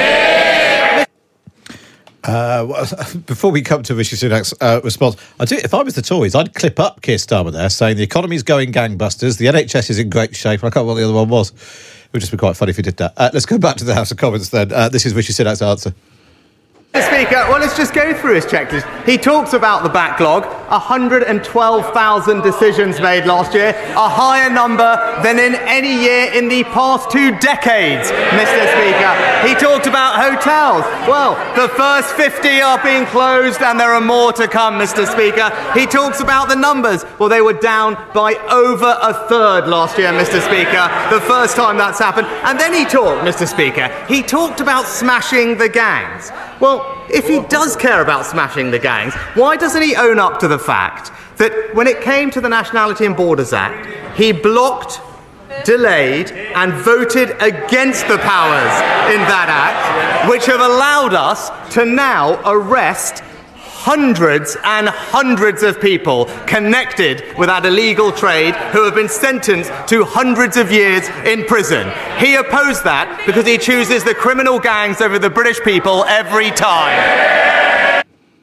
Before we come to Rishi Sunak's response, if I was the Tories, I'd clip up Keir Starmer there saying the economy's going gangbusters, the NHS is in great shape. I can't remember what the other one was. It would just be quite funny if he did that. Let's go back to the House of Commons then. This is Rishi Sunak's answer. Mr. Speaker, well, let's just go through his checklist. He talks about the backlog, 112,000 decisions made last year, a higher number than in any year in the past 2 decades, Mr. Speaker. He talked about hotels. Well, the first 50 are being closed and there are more to come, Mr. Speaker. He talks about the numbers. Well, they were down by over a third last year, Mr. Speaker, the first time that's happened. And then he talked, Mr. Speaker, he talked about smashing the gangs. Well, if he does care about smashing the gangs, why doesn't he own up to the fact that when it came to the Nationality and Borders Act, he blocked, delayed and voted against the powers in that act, which have allowed us to now arrest hundreds and hundreds of people connected with that illegal trade who have been sentenced to hundreds of years in prison. He opposed that because he chooses the criminal gangs over the British people every time.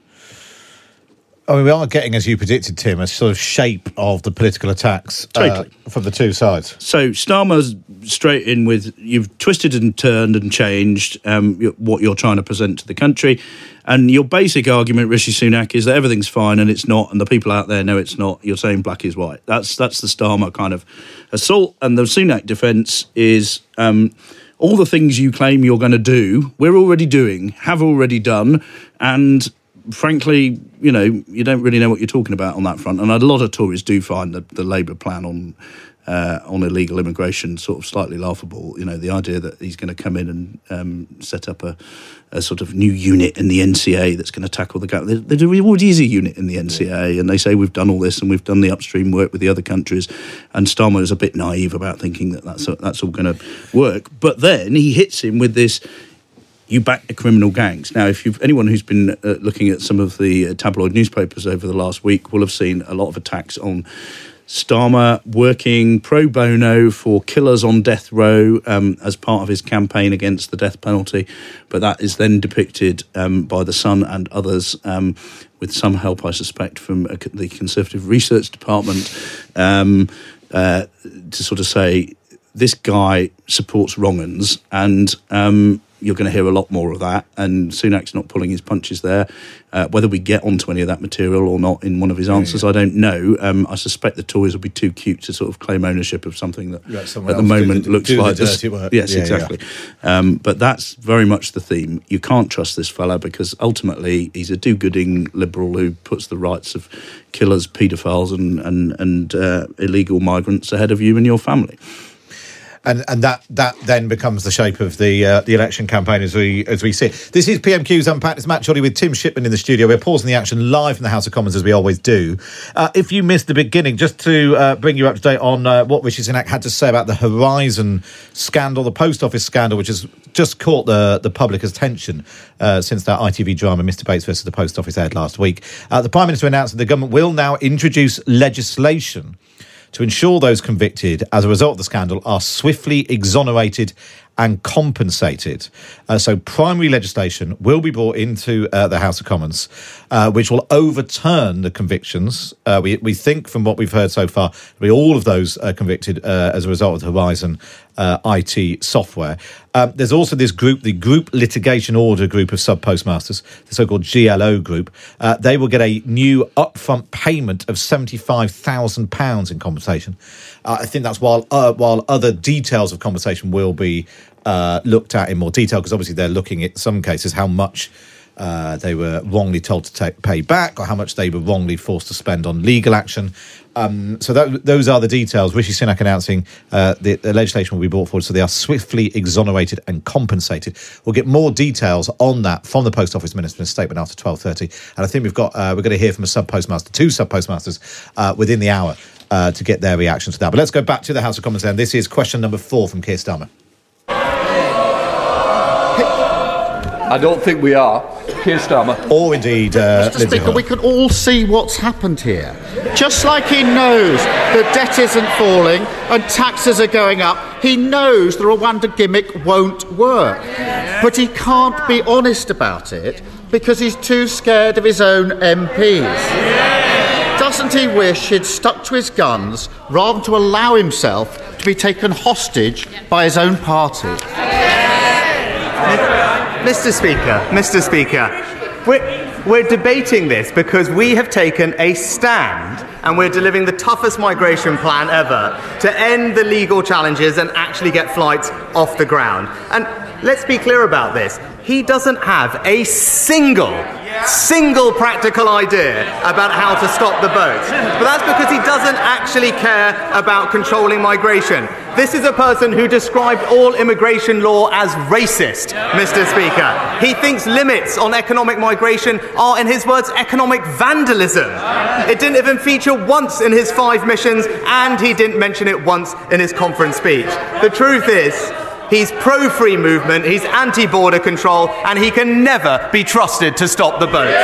I mean, we are getting, as you predicted, Tim, a sort of shape of the political attacks from the two sides. So Starmer's straight in with, you've twisted and turned and changed what you're trying to present to the country. And your basic argument, Rishi Sunak, is that everything's fine and it's not, and the people out there know it's not. You're saying black is white. That's the Starmer kind of assault. And the Sunak defence is all the things you claim you're going to do, we're already doing, have already done, and frankly, you don't really know what you're talking about on that front. And a lot of Tories do find the Labour plan on illegal immigration sort of slightly laughable. The idea that he's going to come in and set up a sort of new unit in the NCA that's going to tackle the gap. There already is a unit in the NCA, and they say we've done all this and we've done the upstream work with the other countries. And Starmer is a bit naive about thinking that that's all going to work. But then he hits him with this: you back the criminal gangs. Now, anyone who's been looking at some of the tabloid newspapers over the last week will have seen a lot of attacks on Starmer working pro bono for killers on death row as part of his campaign against the death penalty. But that is then depicted by The Sun and others, with some help, I suspect, from the Conservative Research Department, to sort of say, this guy supports wrong-uns, and you're going to hear a lot more of that, and Sunak's not pulling his punches there. Whether we get onto any of that material or not in one of his answers, I don't know. I suspect the Tories will be too cute to sort of claim ownership of something that at the moment looks like this. Yes, exactly. Yeah. But that's very much the theme. You can't trust this fella because ultimately he's a do-gooding liberal who puts the rights of killers, paedophiles and illegal migrants ahead of you and your family. And that then becomes the shape of the election campaign as we see it. This is PMQ's Unpacked. It's Matt Chorley with Tim Shipman in the studio. We're pausing the action live from the House of Commons as we always do. If you missed the beginning, just to bring you up to date on what Rishi Sunak had to say about the Horizon scandal, the post office scandal, which has just caught the public attention since that ITV drama Mr Bates versus the Post Office aired last week. The Prime Minister announced that the government will now introduce legislation to ensure those convicted as a result of the scandal are swiftly exonerated and compensated. So primary legislation will be brought into the House of Commons, which will overturn the convictions. We think from what we've heard so far, all of those convicted as a result of the Horizon IT software. There's also this group, the Group Litigation Order Group of Sub-Postmasters, the so-called GLO group. They will get a new upfront payment of £75,000 in compensation. I think that's while other details of compensation will be looked at in more detail, because obviously they're looking at some cases how much they were wrongly told to pay back, or how much they were wrongly forced to spend on legal action. So those are the details. Rishi Sunak announcing the legislation will be brought forward, so they are swiftly exonerated and compensated. We'll get more details on that from the Post Office Minister in a statement after 12:30. And I think we're going to hear from a sub-postmaster, two sub-postmasters within the hour to get their reaction to that. But let's go back to the House of Commons then. This is question number 4 from Keir Starmer. I don't think we are. Keir Starmer. Or indeed, Mr. Speaker, we can all see what's happened here. Just like he knows the debt isn't falling and taxes are going up, he knows the Rwanda gimmick won't work. But he can't be honest about it because he's too scared of his own MPs. Doesn't he wish he'd stuck to his guns rather than to allow himself to be taken hostage by his own party? Mr. Speaker, we're debating this because we have taken a stand and we're delivering the toughest migration plan ever to end the legal challenges and actually get flights off the ground. And let's be clear about this. He doesn't have a single practical idea about how to stop the boats. But that's because he doesn't actually care about controlling migration. This is a person who described all immigration law as racist, Mr. Speaker. He thinks limits on economic migration are, in his words, economic vandalism. It didn't even feature once in his 5 missions, and he didn't mention it once in his conference speech. The truth is, he's pro-free movement, he's anti-border control, and he can never be trusted to stop the boat.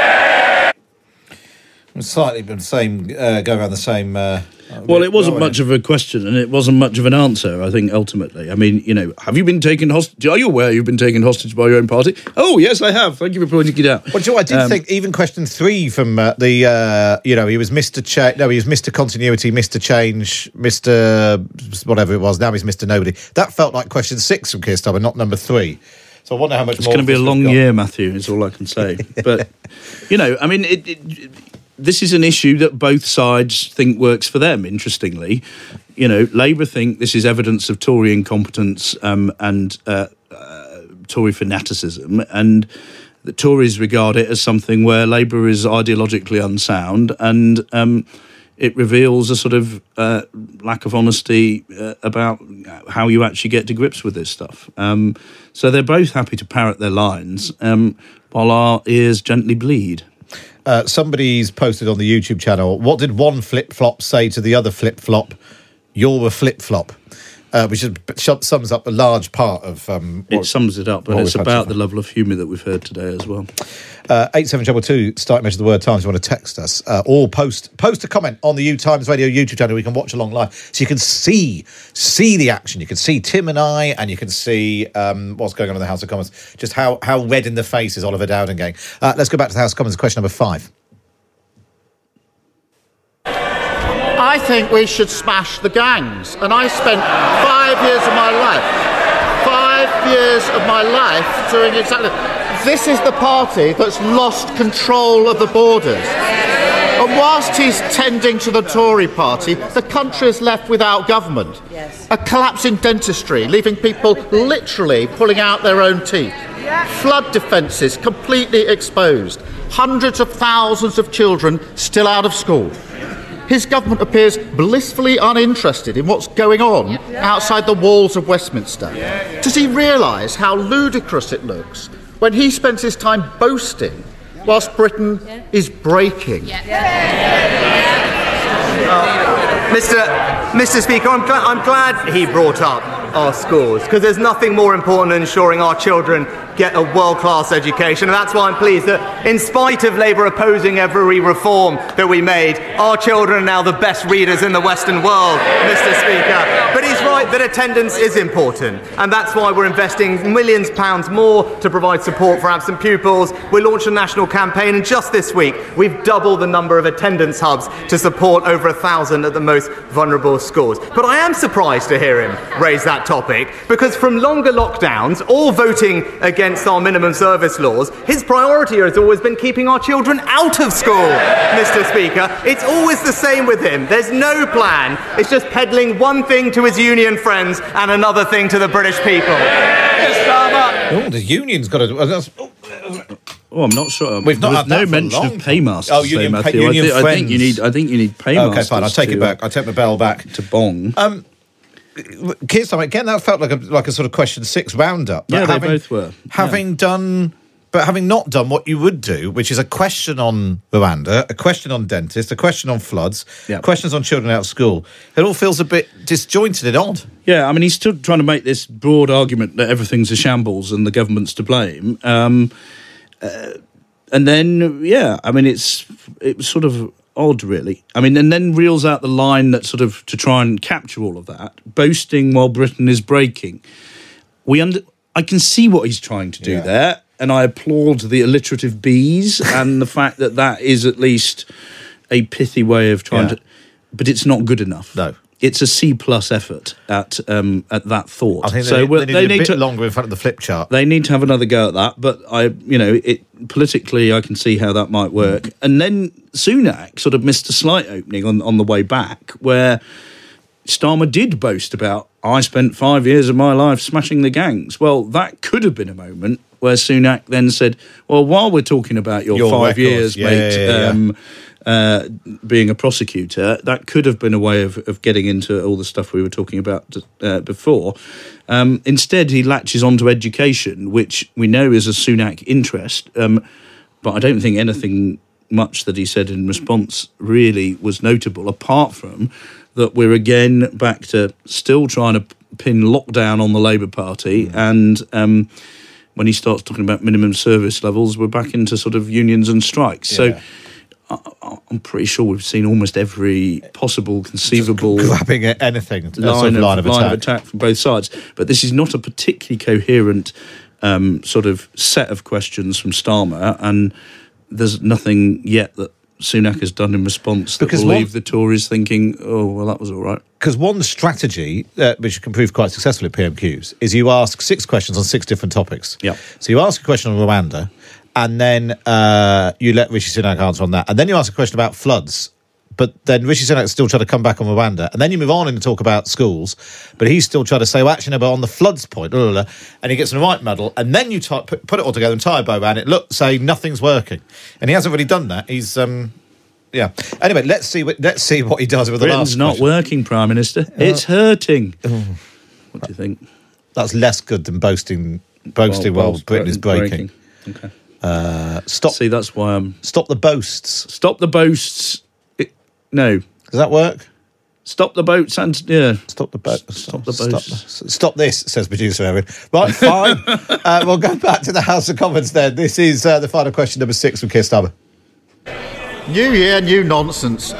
Slightly the same, go around the same... well, it wasn't much of a question, and it wasn't much of an answer, I think, ultimately. I mean, have you been taken hostage? Are you aware you've been taken hostage by your own party? Oh, yes, I have. Thank you for pointing it out. Well, I did think even question 3 from he was Mr. he was Mr. Continuity, Mr. Change, Mr. whatever it was. Now he's Mr. Nobody. That felt like question 6 from Keir Starmer, not number 3. So I wonder how much it's more... It's going to be a long year, Matthew, is all I can say. But, I mean, this is an issue that both sides think works for them, interestingly. Labour think this is evidence of Tory incompetence and Tory fanaticism, and the Tories regard it as something where Labour is ideologically unsound, and it reveals a sort of lack of honesty about how you actually get to grips with this stuff. So they're both happy to parrot their lines while our ears gently bleed. Somebody's posted on the YouTube channel, what did one flip-flop say to the other flip-flop? You're a flip-flop. Which sums up a large part of... it sums it up, and it's about the level of humour that we've heard today as well. 87222, start measure the word Times. You want to text us or post a comment on the Times Radio YouTube channel. We can watch along live, so you can see the action. You can see Tim and I, and you can see what's going on in the House of Commons. Just how red in the face is Oliver Dowden going. Let's go back to the House of Commons. Question number 5. I think we should smash the gangs. And I spent 5 years of my life doing exactly... This is the party that's lost control of the borders. And whilst he's tending to the Tory party, the country is left without government. Yes. A collapse in dentistry, leaving people literally pulling out their own teeth. Flood defences completely exposed. Hundreds of thousands of children still out of school. His government appears blissfully uninterested in what's going on outside the walls of Westminster. Does he realise how ludicrous it looks when he spends his time boasting whilst Britain is breaking? Mr. Speaker, I'm glad he brought up our schools, because there's nothing more important than ensuring our children get a world-class education, and that's why I'm pleased that in spite of Labour opposing every reform that we made, our children are now the best readers in the Western world, Mr. Speaker. But he's right that attendance is important, and that's why we're investing millions of pounds more to provide support for absent pupils. We launched a national campaign, and just this week we've doubled the number of attendance hubs to support over 1,000 at the most vulnerable schools. But I am surprised to hear him raise that that topic, because from longer lockdowns or voting against our minimum service laws, his priority has always been keeping our children out of school, Mr. Speaker. It's always the same with him. There's no plan. It's just peddling one thing to his union friends and another thing to the British people. Oh, the union's got to... Oh, I'm not sure. We've not had no that for a mention long of paymasters. Oh, union, Matthew. union I think you need. I think you need paymasters. Okay, fine. I'll take it back. I'll take my bell back. To bong. Keir Starmer, again, that felt like a sort of question 6 roundup. Yeah, they both were. Having not done what you would do, which is a question on Rwanda, a question on dentists, a question on floods, questions on children out of school. It all feels a bit disjointed and odd. Yeah, I mean, he's still trying to make this broad argument that everything's a shambles and the government's to blame. And then, I mean, it was sort of odd, really. I mean, and then reels out the line that sort of, to try and capture all of that, boasting while Britain is breaking. I can see what he's trying to do there, and I applaud the alliterative B's and the fact that is at least a pithy way of trying to... But it's not good enough. No. It's a C+ effort at that thought. I think they need a bit longer in front of the flip chart. They need to have another go at that, but politically I can see how that might work. And then Sunak sort of missed a slight opening on the way back, where Starmer did boast about, I spent 5 years of my life smashing the gangs. Well, that could have been a moment where Sunak then said, well, while we're talking about your 5 records, years, mate, being a prosecutor, that could have been a way of getting into all the stuff we were talking about before. Instead, he latches onto education, which we know is a Sunak interest, but I don't think anything much that he said in response really was notable, apart from that we're again back to still trying to pin lockdown on the Labour Party, and when he starts talking about minimum service levels, we're back into sort of unions and strikes. So I'm pretty sure we've seen almost every possible conceivable grabbing at anything line of attack from both sides. But this is not a particularly coherent sort of set of questions from Starmer, and there's nothing yet that Sunak has done in response that will leave the Tories thinking, oh, well, that was all right. Because one strategy, which can prove quite successful at PMQs, is you ask 6 questions on 6 different topics. Yeah. So you ask a question on Rwanda, and then you let Rishi Sunak answer on that. And then you ask a question about floods, but then Rishi Sunak still trying to come back on Rwanda. And then you move on and talk about schools, but he's still trying to say, well, actually, no, but on the floods point, blah, blah, blah, and he gets in the right muddle. And then you put it all together and tie a bow around it, say nothing's working. And he hasn't really done that. He's... Anyway, let's see what he does with the last question. Britain's not working, Prime Minister. It's hurting. What do you think? That's less good than boasting while Britain is breaking. Okay. See, that's why I'm... Stop the boasts. Stop the boasts. No. Does that work? Stop the boats and... Yeah. Stop the boats. Stop the boats. Stop this, says producer Erin. Right, fine. We'll go back to the House of Commons then. This is the final question, number 6 from Keir Starmer. New year, new nonsense.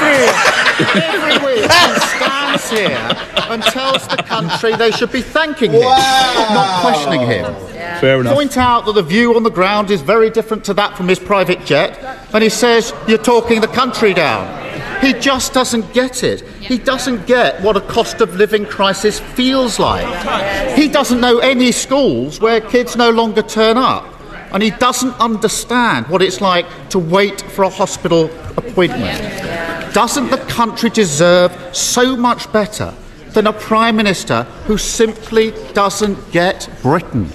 Every week he stands here and tells the country they should be thanking him, not questioning him. Fair enough. Point out that the view on the ground is very different to that from his private jet, and he says you're talking the country down. He just doesn't get it. He doesn't get what a cost of living crisis feels like. He doesn't know any schools where kids no longer turn up. And he doesn't understand what it's like to wait for a hospital appointment. Doesn't the country deserve so much better than a Prime Minister who simply doesn't get Britain?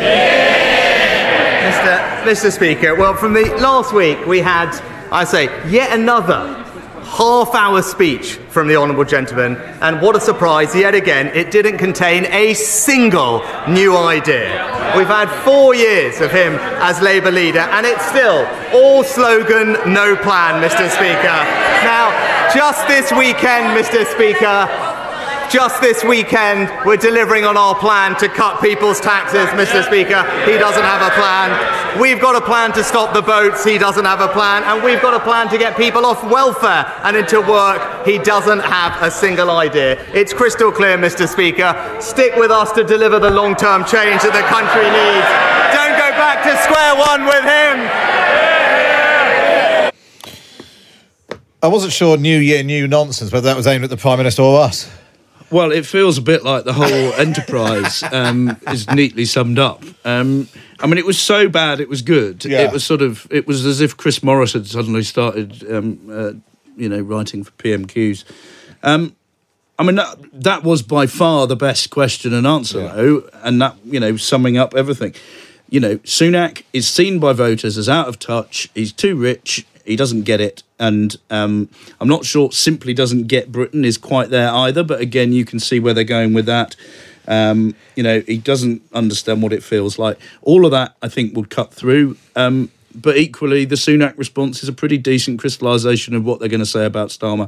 Mr. Speaker, well, from the last week we had, yet another half-hour speech from the Honourable Gentleman, and what a surprise, yet again, it didn't contain a single new idea. We've had 4 years of him as Labour leader, and it's still all slogan, no plan, Mr. Speaker. Now, just this weekend, Mr. Speaker, we're delivering on our plan to cut people's taxes, Mr. Speaker. He doesn't have a plan. We've got a plan to stop the boats. He doesn't have a plan. And we've got a plan to get people off welfare and into work. He doesn't have a single idea. It's crystal clear, Mr. Speaker. Stick with us to deliver the long-term change that the country needs. Don't go back to square one with him. I wasn't sure New Year, new nonsense, whether that was aimed at the Prime Minister or us. Well, it feels a bit like the whole enterprise is neatly summed up. I mean, it was so bad, it was good. Yeah. It was as if Chris Morris had suddenly started, writing for PMQs. I mean, that was by far the best question and answer, though, and that, summing up everything. Sunak is seen by voters as out of touch. He's too rich. He doesn't get it. And I'm not sure simply doesn't get Britain is quite there either. But again, you can see where they're going with that. He doesn't understand what it feels like. All of that, I think, would cut through. But equally, the Sunak response is a pretty decent crystallisation of what they're going to say about Starmer.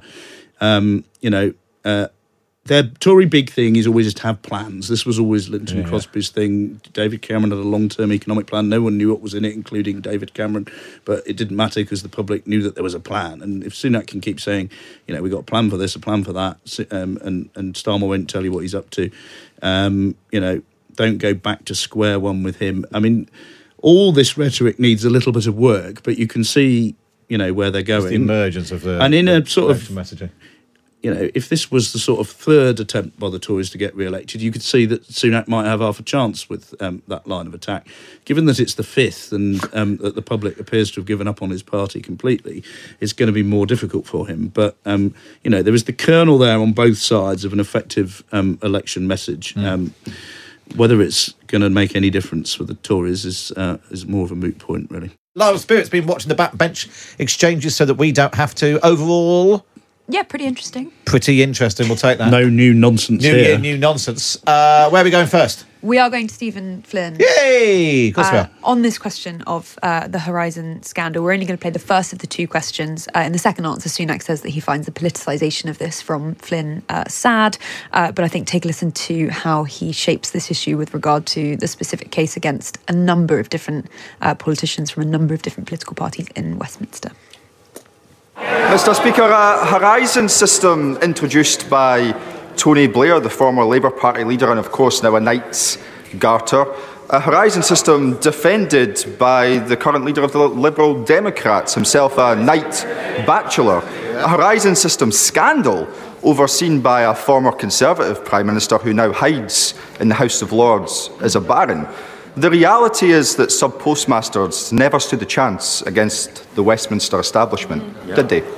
Their Tory big thing is always just have plans. This was always Linton Crosby's thing. David Cameron had a long-term economic plan. No one knew what was in it, including David Cameron. But it didn't matter because the public knew that there was a plan. And if Sunak can keep saying, we've got a plan for this, a plan for that, and Starmer won't tell you what he's up to, don't go back to square one with him. I mean, all this rhetoric needs a little bit of work, but you can see, where they're going. It's the emergence of the... And in a sort of... messaging. If this was the sort of third attempt by the Tories to get re-elected, you could see that Sunak might have half a chance with that line of attack. Given that it's the fifth and that the public appears to have given up on his party completely, it's going to be more difficult for him. But, there is the kernel there on both sides of an effective election message. Whether it's going to make any difference for the Tories is more of a moot point, really. Lyle Spirit's been watching the backbench exchanges so that we don't have to. Overall... Yeah, pretty interesting. Pretty interesting, we'll take that. No new nonsense New here. year, new nonsense. Where are we going first? We are going to Stephen Flynn. Yay! Of course we are. On this question of the Horizon scandal, we're only going to play the first of the two questions. In the second answer, Sunak says that he finds the politicisation of this from Flynn sad. But I think take a listen to how he shapes this issue with regard to the specific case against a number of different politicians from a number of different political parties in Westminster. Mr. Speaker, a Horizon system introduced by Tony Blair, the former Labour Party leader and of course now a Knight's Garter. A Horizon system defended by the current leader of the Liberal Democrats, himself a Knight bachelor. A Horizon system scandal overseen by a former Conservative Prime Minister who now hides in the House of Lords as a baron. The reality is that sub-postmasters never stood a chance against the Westminster establishment, did they?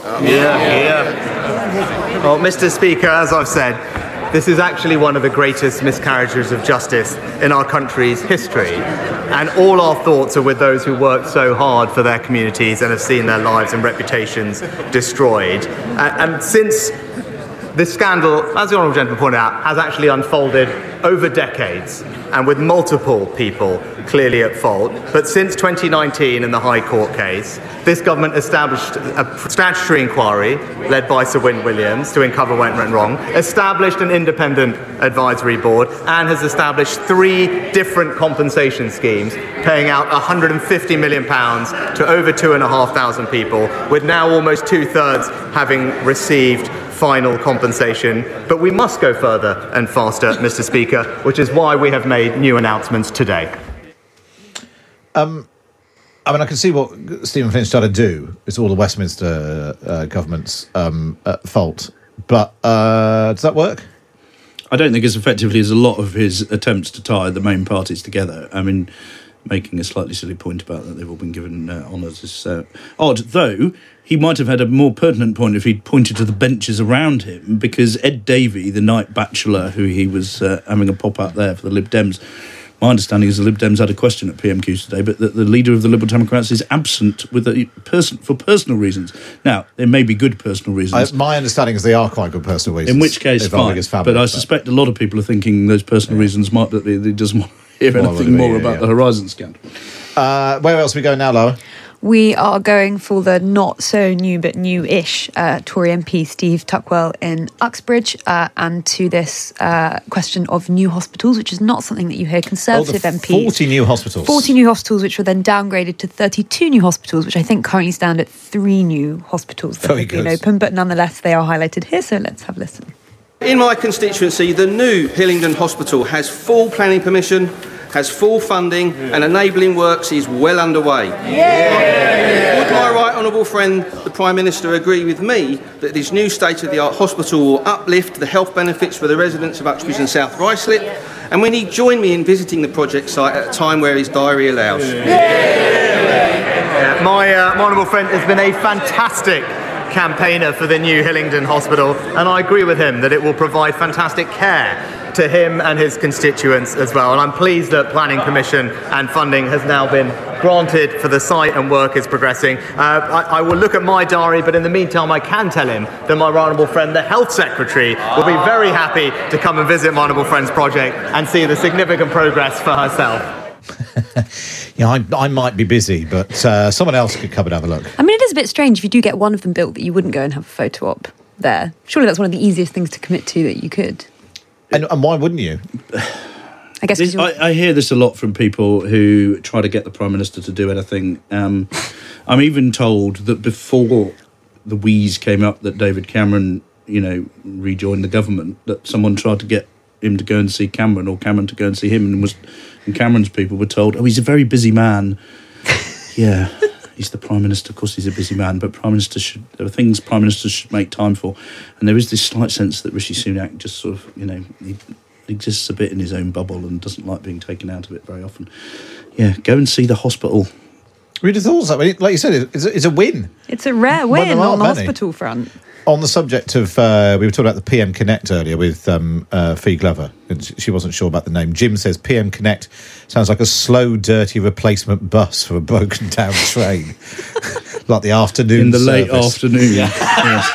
Well, Mr. Speaker, as I've said, this is actually one of the greatest miscarriages of justice in our country's history. And all our thoughts are with those who worked so hard for their communities and have seen their lives and reputations destroyed. And since this scandal, as the Honourable Gentleman pointed out, has actually unfolded over decades and with multiple people clearly at fault. But since 2019 in the High Court case, this government established a statutory inquiry led by Sir Wynne Williams to uncover what went wrong, established an independent advisory board and has established 3 different compensation schemes paying out £150 million to over 2,500 people, with now almost 2/3 having received final compensation. But we must go further and faster, Mr. Speaker, which is why we have made new announcements today. I mean, I can see what Stephen Flynn's trying to do. It's all the Westminster government's fault. But does that work? I don't think as effectively as a lot of his attempts to tie the main parties together. I mean, making a slightly silly point about that they've all been given honours is odd, though he might have had a more pertinent point if he'd pointed to the benches around him, because Ed Davey, the Knight bachelor, who he was having a pop out there for the Lib Dems, my understanding is the Lib Dems had a question at PMQs today, but that the leader of the Liberal Democrats is absent with for personal reasons. Now, there may be good personal reasons. My understanding is they are quite good personal reasons. In which case, fine. But I suspect a lot of people are thinking those personal reasons might be that he doesn't want to hear anything more about the Horizon scandal. Where else are we going now, Laura? We are going for the not so new but new-ish Tory MP Steve Tuckwell in Uxbridge and to this question of new hospitals, which is not something that you hear Conservative MPs. 40 new hospitals. 40 new hospitals, which were then downgraded to 32 new hospitals, which I think currently stand at 3 new hospitals that have been open, but nonetheless they are highlighted here, so let's have a listen. In my constituency, the new Hillingdon Hospital has full planning permission, has full funding, and enabling works is well underway. Would my right honourable friend, the Prime Minister, agree with me that this new state-of-the-art hospital will uplift the health benefits for the residents of Uxbridge and South Ruislip? And will he join me in visiting the project site at a time where his diary allows? My honourable friend has been a fantastic campaigner for the new Hillingdon Hospital, and I agree with him that it will provide fantastic care to him and his constituents as well. And I'm pleased that planning permission and funding has now been granted for the site and work is progressing. I will look at my diary, but in the meantime I can tell him that my honourable friend, the Health Secretary, will be very happy to come and visit my honourable friend's project and see the significant progress for herself. Yeah, I might be busy, but someone else could come and have a look. I mean, it is a bit strange if you do get one of them built that you wouldn't go and have a photo op there. Surely that's one of the easiest things to commit to that you could. And why wouldn't you? I guess I hear this a lot from people who try to get the Prime Minister to do anything. I'm even told that before the wheeze came up that David Cameron, rejoined the government, that someone tried to get him to go and see Cameron, or Cameron to go and see him, and Cameron's people were told, "Oh, he's a very busy man." Yeah, he's the Prime Minister. Of course, he's a busy man, but there are things Prime Ministers should make time for. And there is this slight sense that Rishi Sunak just sort of, he exists a bit in his own bubble and doesn't like being taken out of it very often. Yeah, go and see the hospital. We'd have thought so. Like you said, it's a win. It's a rare win on the hospital front. On the subject of, we were talking about the PM Connect earlier with Fee Glover, and she wasn't sure about the name. Jim says PM Connect sounds like a slow, dirty replacement bus for a broken down train, like the afternoon in the service. late afternoon. Yeah. Yes.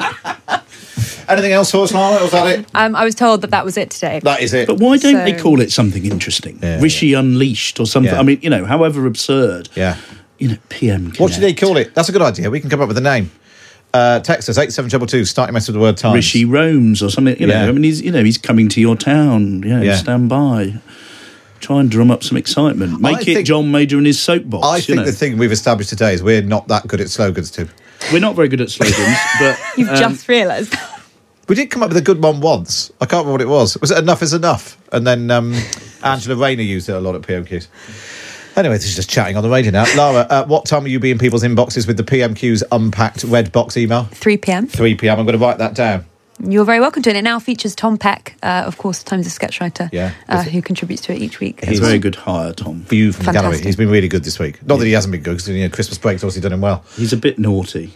Anything else for us, Lara? Or was that it? I was told that was it today. That is it. But why don't they call it something interesting? Yeah. Rishi Unleashed or something. Yeah. I mean, however absurd. Yeah. PM Connect. What should they call it? That's a good idea. We can come up with a name. Text us 87222. Start your message with the word Times. Rishi roams or something. I mean, he's coming to your town. Stand by. Try and drum up some excitement. Make it John Major and his soapbox. I think the thing we've established today is we're not that good at slogans, too. We're not very good at slogans, but you've just realised. We did come up with a good one once. I can't remember what it was. Was it Enough is Enough? And then Angela Rayner used it a lot at PMQs. Anyway, this is just chatting on the radio now. Lara, what time will you be in people's inboxes with the PMQ's Unpacked Red Box email? 3 p.m. 3 p.m. I'm going to write that down. You're very welcome to it. It now features Tom Peck, of course, Times a sketchwriter, who contributes to it each week. He's a very good hire, Tom. For you from the gallery. He's been really good this week. Not that he hasn't been good, because Christmas break's obviously done him well. He's a bit naughty.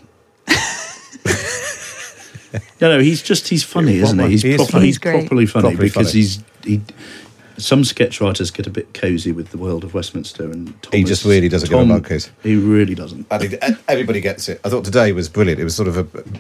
He's funny, isn't he? He's properly funny because some sketch writers get a bit cosy with the world of Westminster, and he just really doesn't give a monkeys. He really doesn't. And everybody gets it. I thought today was brilliant. It was sort of a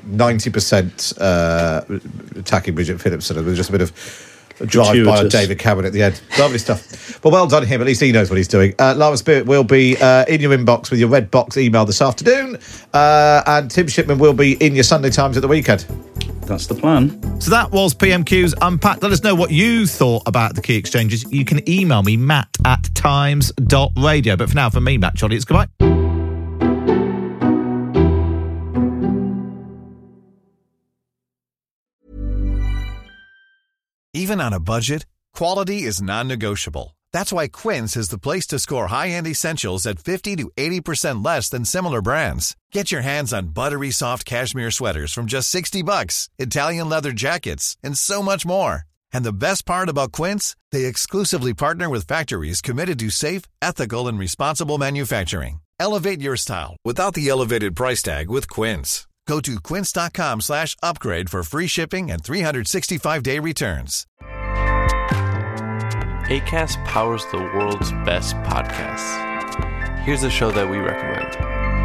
90% attacking Bridget Phillipson with just a bit of a drive by David Cameron at the end. Lovely stuff. Well done him. At least he knows what he's doing. Lara Spirit will be in your inbox with your Red Box email this afternoon, and Tim Shipman will be in your Sunday Times at the weekend. That's the plan. So that was PMQ's Unpacked. Let us know what you thought about the key exchanges. You can email me, matt@times.radio. But for now, from me, Matt Jolly, it's goodbye. Even on a budget, quality is non-negotiable. That's why Quince is the place to score high-end essentials at 50 to 80% less than similar brands. Get your hands on buttery soft cashmere sweaters from just $60, Italian leather jackets, and so much more. And the best part about Quince, they exclusively partner with factories committed to safe, ethical, and responsible manufacturing. Elevate your style without the elevated price tag with Quince. Go to quince.com/upgrade for free shipping and 365-day returns. Acast powers the world's best podcasts. Here's a show that we recommend.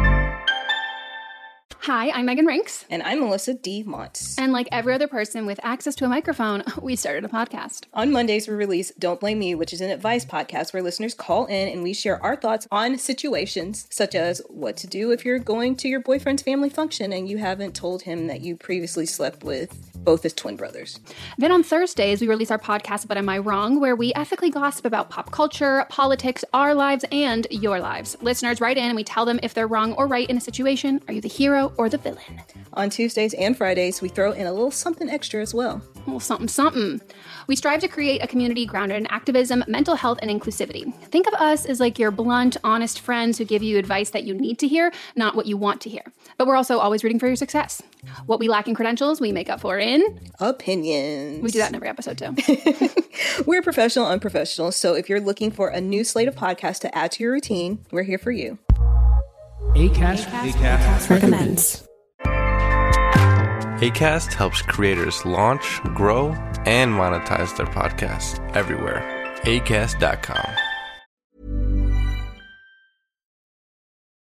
Hi, I'm Megan Rinks. And I'm Melissa D. Montz. And like every other person with access to a microphone, we started a podcast. On Mondays, we release Don't Blame Me, which is an advice podcast where listeners call in and we share our thoughts on situations such as what to do if you're going to your boyfriend's family function and you haven't told him that you previously slept with both his twin brothers. Then on Thursdays, we release our podcast, But Am I Wrong?, where we ethically gossip about pop culture, politics, our lives, and your lives. Listeners write in and we tell them if they're wrong or right in a situation. Are you the hero or the villain? On Tuesdays and Fridays, we throw in a little something extra as well. Well, something. We strive to create a community grounded in activism, mental health, and inclusivity. Think of us as like your blunt, honest friends who give you advice that you need to hear, not what you want to hear. But we're also always rooting for your success. What we lack in credentials, we make up for in opinions. We do that in every episode, too. We're professional, unprofessional. So if you're looking for a new slate of podcasts to add to your routine, we're here for you. Acast recommends. Acast helps creators launch, grow, and monetize their podcasts everywhere. Acast.com.